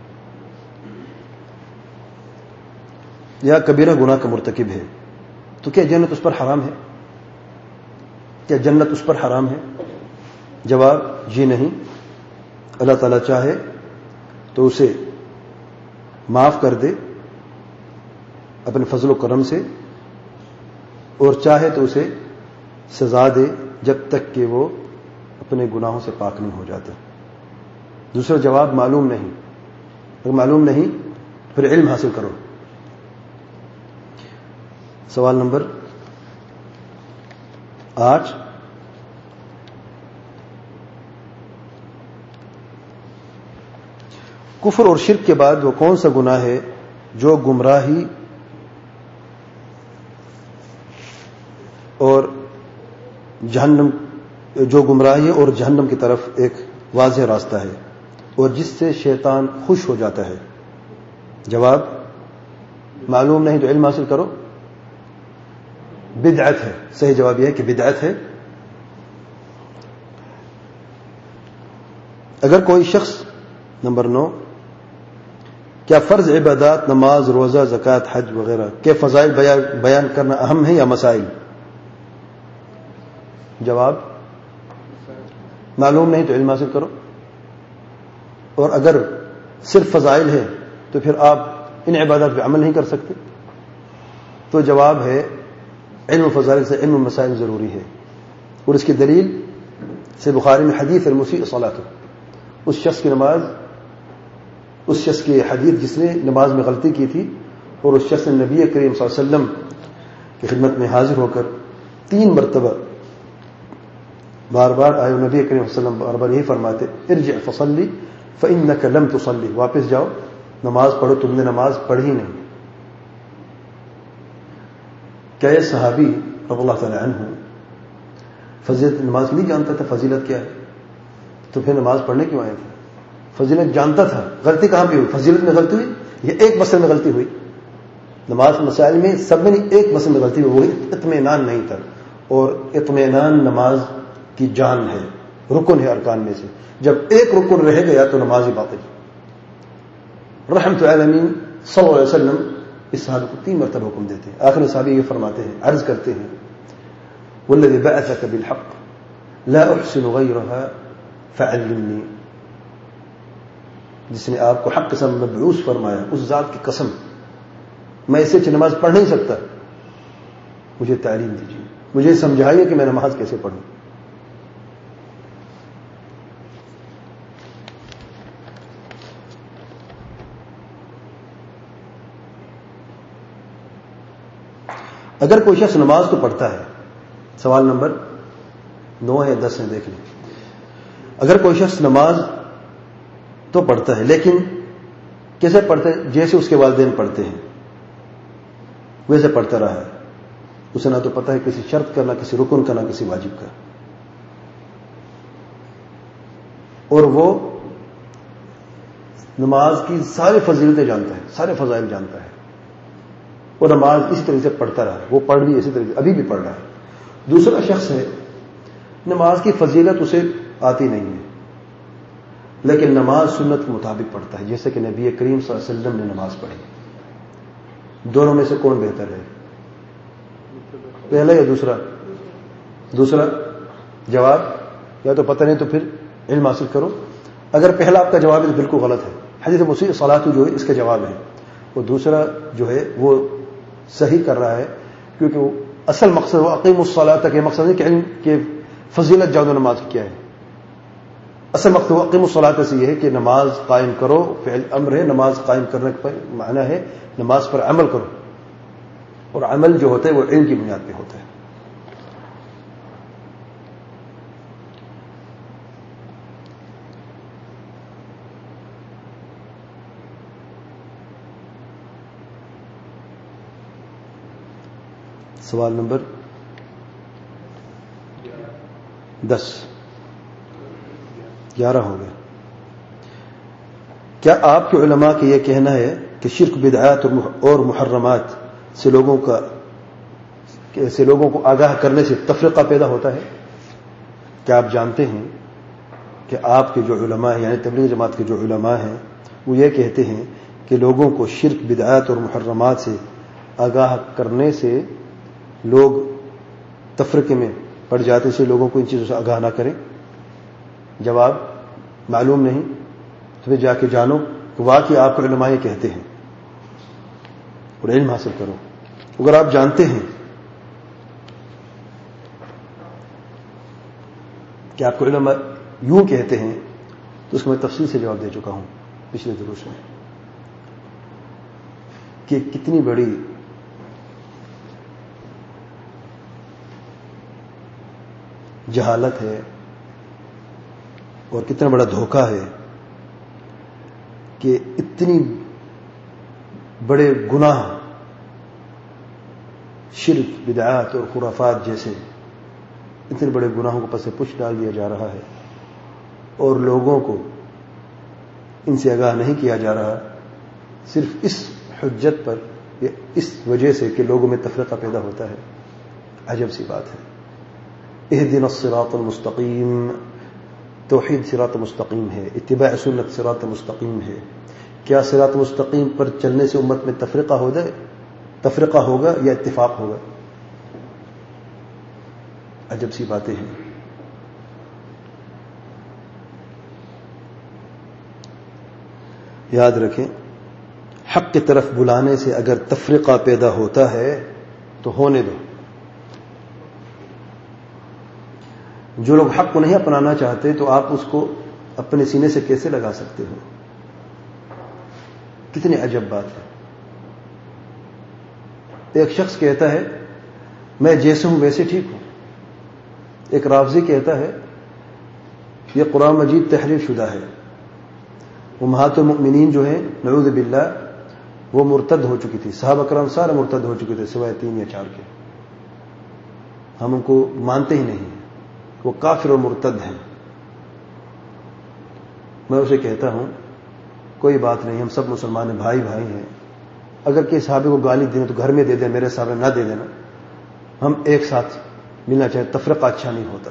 یا کبیرہ گناہ کا مرتکب ہے, تو کیا جنت اس پر حرام ہے؟ کیا جنت اس پر حرام ہے؟ جواب جی نہیں. اللہ تعالیٰ چاہے تو اسے معاف کر دے اپنے فضل و کرم سے, اور چاہے تو اسے سزا دے جب تک کہ وہ اپنے گناہوں سے پاک نہیں ہو جاتا. دوسرا جواب معلوم نہیں. اگر معلوم نہیں پھر علم حاصل کرو. سوال نمبر آٹھ. کفر اور شرک کے بعد وہ کون سا گناہ ہے جو گمراہی اور جہنم جو گمراہی اور جہنم کی طرف ایک واضح راستہ ہے اور جس سے شیطان خوش ہو جاتا ہے؟ جواب معلوم نہیں تو علم حاصل کرو. بدعت ہے. صحیح جواب یہ ہے کہ بدعت ہے. اگر کوئی شخص نمبر نو کیا فرض عبادات نماز روزہ زکوٰۃ حج وغیرہ کے فضائل بیان کرنا اہم ہے یا مسائل؟ جواب معلوم نہیں تو علم حاصل کرو. اور اگر صرف فضائل ہے تو پھر آپ ان عبادات پہ عمل نہیں کر سکتے. تو جواب ہے علم فضائل سے علم مسائل ضروری ہے. اور اس کی دلیل سے بخاری میں حدیث المسیء صلاۃ، اس شخص کی نماز اس شخص کی حدیث جس نے نماز میں غلطی کی تھی اور اس شخص نے نبی کریم صلی اللہ علیہ وسلم کی خدمت میں حاضر ہو کر تین مرتبہ بار بار آئے. نبی کریم صلی اللہ علیہ وسلم بار بار یہی فرماتے ارجع فصلی فإنک لم تصلی، واپس جاؤ نماز پڑھو، تم نے نماز پڑھی نہیں. کیا یہ صحابی رضی اللہ تعالی عنہ فضیلت نماز نہیں جانتا تھا؟ فضیلت کیا ہے؟ تو پھر نماز پڑھنے کیوں آئے تھے؟ فضیلت جانتا تھا. غلطی کہاں پہ ہوئی؟ فضیلت میں غلطی ہوئی یا ایک مسئلے میں غلطی ہوئی؟ نماز مسائل میں سب میں ایک مسئلے میں غلطی ہوئی، وہی اطمینان نہیں تھا. اور اطمینان نماز کی جان ہے، رکن ہے ارکان میں سے. جب ایک رکن رہ گیا تو نماز ہی باطل. رحمت العالمین صلی اللہ علیہ وسلم اس صحابی کو تین مرتبہ حکم دیتے ہیں. آخر صحابی یہ فرماتے ہیں، عرض کرتے ہیں والذی بعثک بالحق لا احسن غیرها فعلمنی، جس نے آپ کو حق کے ساتھ مبعوث فرمایا اس ذات کی قسم میں اسے اچھی نماز پڑھ نہیں سکتا، مجھے تعلیم دیجیے، مجھے سمجھائیے کہ میں نماز کیسے پڑھوں. اگر کوئی شخص نماز تو پڑھتا ہے، سوال نمبر نو ہے دس ہے دیکھ لیں. اگر کوئی شخص نماز تو پڑھتا ہے لیکن کیسے پڑھتا ہے؟ جیسے اس کے والدین پڑھتے ہیں ویسے پڑھتا رہا ہے. اسے نہ تو پتہ ہے کسی شرط کا، نہ کسی رکن کا، نہ کسی واجب کا. اور وہ نماز کی ساری فضیلتیں جانتا ہے، سارے فضائل جانتا ہے، اور نماز اسی طریقے سے پڑھتا رہا. وہ پڑھ بھی اسی طریقے سے ابھی بھی پڑھ رہا ہے. دوسرا شخص ہے نماز کی فضیلت اسے آتی نہیں ہے لیکن نماز سنت کے مطابق پڑھتا ہے، جیسے کہ نبی کریم صلی اللہ علیہ وسلم نے نماز پڑھی. دونوں میں سے کون بہتر ہے؟ پہلا یا دوسرا؟ دوسرا. جواب یا تو پتہ نہیں تو پھر علم حاصل کرو. اگر پہلا آپ کا جواب ہے تو بالکل غلط ہے. حدیث مسیء صلاۃ جو ہے اس کا جواب ہے، اور دوسرا جو ہے وہ صحیح کر رہا ہے، کیونکہ وہ اصل مقصد وہ اقیم الصلاۃ تک یہ مقصد نہیں کہ علم کے فضیلت جانو نماز کی کیا ہے. اصل مقصد وہ اقیم الصلاۃ سے یہ ہے کہ نماز قائم کرو، فعل امر ہے. نماز قائم کرنے کا معنی ہے نماز پر عمل کرو، اور عمل جو ہوتا ہے وہ علم کی بنیاد پہ ہوتا ہے. سوال نمبر دس گیارہ ہو گئے. کیا آپ کے علماء کا یہ کہنا ہے کہ شرک بدعات اور محرمات سے لوگوں کا سے لوگوں کو آگاہ کرنے سے تفرقہ پیدا ہوتا ہے؟ کیا آپ جانتے ہیں کہ آپ کے جو علماء ہیں یعنی تبلیغ جماعت کے جو علماء ہیں وہ یہ کہتے ہیں کہ لوگوں کو شرک بدعات اور محرمات سے آگاہ کرنے سے لوگ تفرقے میں پڑ جاتے، سے لوگوں کو ان چیزوں سے آگاہ نہ کریں. جواب معلوم نہیں تو پھر جا کے جانو کہ واقعی آپ کے علماء یہ کہتے ہیں اور علم حاصل کرو. اگر آپ جانتے ہیں کہ آپ کے علماء یوں کہتے ہیں تو اس کو میں تفصیل سے جواب دے چکا ہوں پچھلے دروس میں کہ کتنی بڑی جہالت ہے اور کتنا بڑا دھوکہ ہے کہ اتنی بڑے گناہ شرک بدعات اور خرافات جیسے اتنے بڑے گناہوں کو پس پش ڈال دیا جا رہا ہے اور لوگوں کو ان سے آگاہ نہیں کیا جا رہا صرف اس حجت پر یا اس وجہ سے کہ لوگوں میں تفرقہ پیدا ہوتا ہے. عجب سی بات ہے. اہدنا الصراط المستقیم توحید صراط مستقیم ہے, اتباع سنت صراط مستقیم ہے. کیا صراط مستقیم پر چلنے سے امت میں تفرقہ ہو جائے تفرقہ ہوگا یا اتفاق ہوگا؟ عجب سی باتیں ہیں. یاد رکھیں حق کی طرف بلانے سے اگر تفرقہ پیدا ہوتا ہے تو ہونے دو. جو لوگ حق کو نہیں اپنانا چاہتے تو آپ اس کو اپنے سینے سے کیسے لگا سکتے ہو؟ کتنی عجب بات ہے. ایک شخص کہتا ہے میں جیسے ہوں ویسے ٹھیک ہوں. ایک رافضی کہتا ہے یہ قرآن مجید تحریف شدہ ہے. امہات المؤمنین جو ہیں نعوذ باللہ وہ مرتد ہو چکی تھی. صحابہ کرام سارے مرتد ہو چکے تھے سوائے تین یا چار کے. ہم ان کو مانتے ہی نہیں, وہ کافر اور مرتد ہیں. میں اسے کہتا ہوں کوئی بات نہیں, ہم سب مسلمان ہیں, بھائی بھائی ہیں. اگر کسی صحابی کو گالی دینا تو گھر میں دے دیں, میرے سامنے نہ دے دینا. ہم ایک ساتھ ملنا چاہے, تفرقہ اچھا نہیں ہوتا.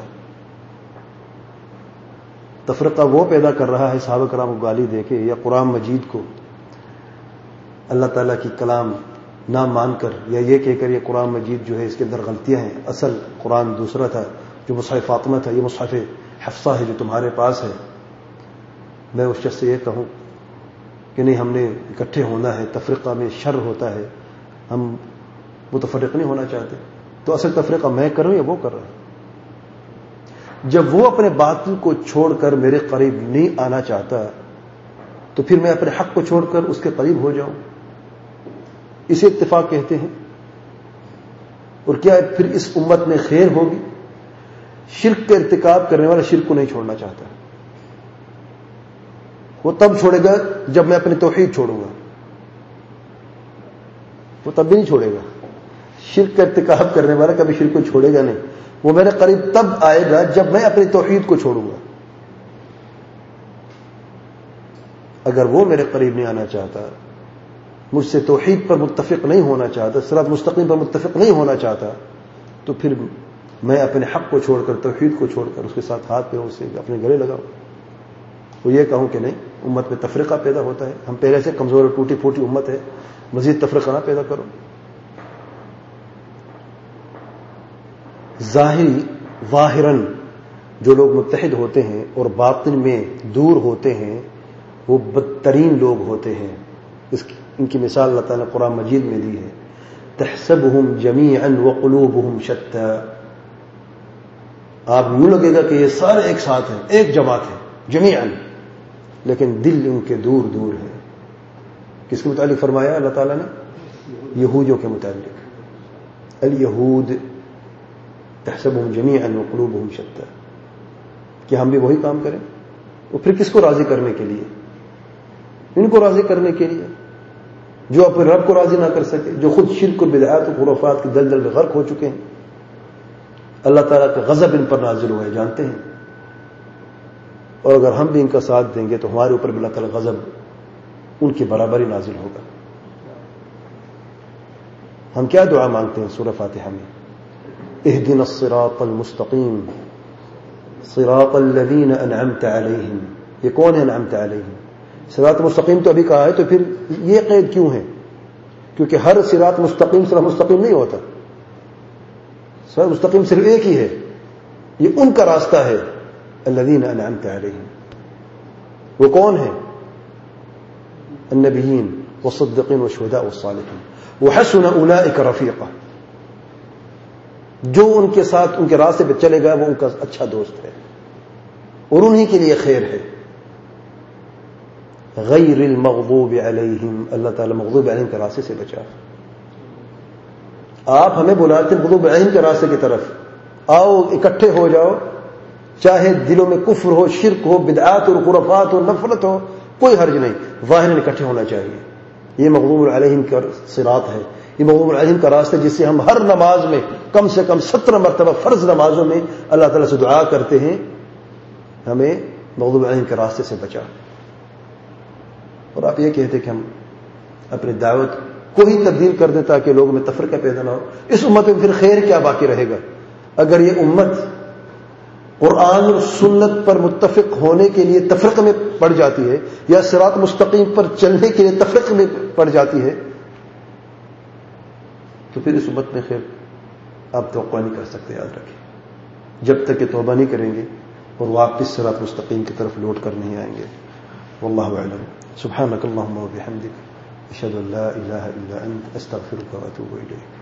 تفرقہ وہ پیدا کر رہا ہے صحابہ کرام کو گالی دے کے یا قرآن مجید کو اللہ تعالیٰ کی کلام نہ مان کر یا یہ کہہ کر یہ قرآن مجید جو ہے اس کے اندر غلطیاں ہیں, اصل قرآن دوسرا تھا جو مصحف فاطمہ تھا, یہ مصحف حفصہ ہے جو تمہارے پاس ہے. میں اس شخص سے یہ کہوں کہ نہیں ہم نے اکٹھے ہونا ہے, تفرقہ میں شر ہوتا ہے, ہم متفرق نہیں ہونا چاہتے. تو اصل تفرقہ میں کروں یا وہ کر رہا ہے؟ جب وہ اپنے باطل کو چھوڑ کر میرے قریب نہیں آنا چاہتا تو پھر میں اپنے حق کو چھوڑ کر اس کے قریب ہو جاؤں. اسے اتفاق کہتے ہیں. اور کیا پھر اس امت میں خیر ہوگی؟ شرک کا ارتکاب کرنے والا شرک کو نہیں چھوڑنا چاہتا. وہ تب چھوڑے گا جب میں اپنی توحید چھوڑوں گا, وہ تب بھی نہیں چھوڑے گا. شرک کا ارتکاب کرنے والا کبھی شرک کو چھوڑے گا نہیں. وہ میرے قریب تب آئے گا جب میں اپنی توحید کو چھوڑوں گا. اگر وہ میرے قریب نہیں آنا چاہتا, مجھ سے توحید پر متفق نہیں ہونا چاہتا, صراط مستقیم پر متفق نہیں ہونا چاہتا, تو پھر میں اپنے حق کو چھوڑ کر توحید کو چھوڑ کر اس کے ساتھ ہاتھ پہ اسے اپنے گلے لگاؤں. وہ یہ کہوں کہ نہیں امت میں تفرقہ پیدا ہوتا ہے, ہم پہلے سے کمزور اور ٹوٹی پھوٹی امت ہے, مزید تفرقہ نہ پیدا کرو. ظاہری ظاہراً جو لوگ متحد ہوتے ہیں اور باطن میں دور ہوتے ہیں وہ بدترین لوگ ہوتے ہیں. اس کی ان کی مثال اللہ تعالیٰ نے قرآن مجید میں دی ہے. تحسبهم جميعا وقلوبهم شتى. آپ یوں لگے گا کہ یہ سارے ایک ساتھ ہیں, ایک جماعت ہے جميعا, لیکن دل ان کے دور دور ہے. کس کے متعلق فرمایا اللہ تعالیٰ نے؟ یہودیوں کے متعلق. الیہود تحسبهم جميعا وقلوبهم شتى. کہ ہم بھی وہی کام کریں؟ اور پھر کس کو راضی کرنے کے لیے؟ ان کو راضی کرنے کے لیے جو اپنے رب کو راضی نہ کر سکے, جو خود شرک و بدعات و خرافات کی دلدل میں غرق ہو چکے ہیں. اللہ تعالیٰ کا غضب ان پر نازل ہوا ہے, جانتے ہیں. اور اگر ہم بھی ان کا ساتھ دیں گے تو ہمارے اوپر بھی اللہ تعالیٰ غضب ان کی برابری نازل ہوگا. ہم کیا دعا مانگتے ہیں سورہ فاتحہ میں؟ اہدنا الصراط المستقیم صراط الذین انعمت علیہم. یہ کون ہے انعمت علیہم؟ صراط مستقیم تو ابھی کہا ہے, تو پھر یہ قید کیوں ہے؟ کیونکہ ہر صراط مستقیم صراط مستقیم نہیں ہوتا. صراط مستقیم صرف ایک ہی ہے, یہ ان کا راستہ ہے. الذین انعمت علیہم وہ کون ہے؟ النبیین والصدیقین والشہداء والصالحین وحسن اولئک رفیقا. جو ان کے ساتھ ان کے راستے پہ چلے گا وہ ان کا اچھا دوست ہے اور انہی کے لیے خیر ہے. غیر المغضوب علیہم، اللہ تعالیٰ مغضوب علیہم کے راستے سے بچا۔ آپ ہمیں بلاتے ہیں مغضوب علیہم کے راستے کی طرف، آؤ اکٹھے ہو جاؤ، چاہے دلوں میں کفر ہو، شرک ہو، بدعات اور خرافات ہو، نفرت ہو، کوئی حرج نہیں، ظاہراً اکٹھے ہونا چاہیے۔ یہ مغضوب علیہم کا صراط ہے، یہ مغضوب علیہم کا راستہ جس سے ہم ہر نماز میں کم سے کم سترہ مرتبہ فرض نمازوں میں اللہ تعالیٰ سے دعا کرتے ہیں ہمیں مغضوب علیہم کے راستے سے بچا۔ اور آپ یہ کہتے کہ ہم اپنی دعوت کو ہی تبدیل کر دیں تاکہ لوگوں میں تفرقہ پیدا نہ ہو، اس امت میں پھر خیر کیا باقی رہے گا؟ اگر یہ امت قرآن اور سنت پر متفق ہونے کے لیے تفرقے میں پڑ جاتی ہے یا صراط مستقیم پر چلنے کے لیے تفرقے میں پڑ جاتی ہے تو پھر اس امت میں خیر آپ توقع نہیں کر سکتے۔ یاد رکھیں، جب تک کہ توبہ نہیں کریں گے اور واپس صراط مستقیم کی طرف لوٹ کر نہیں آئیں گے۔ واللہ اعلم۔ سبحانک اللہم و بحمدک، اشہد ان لا الہ الا انت، استغفرک و اتوب الیک۔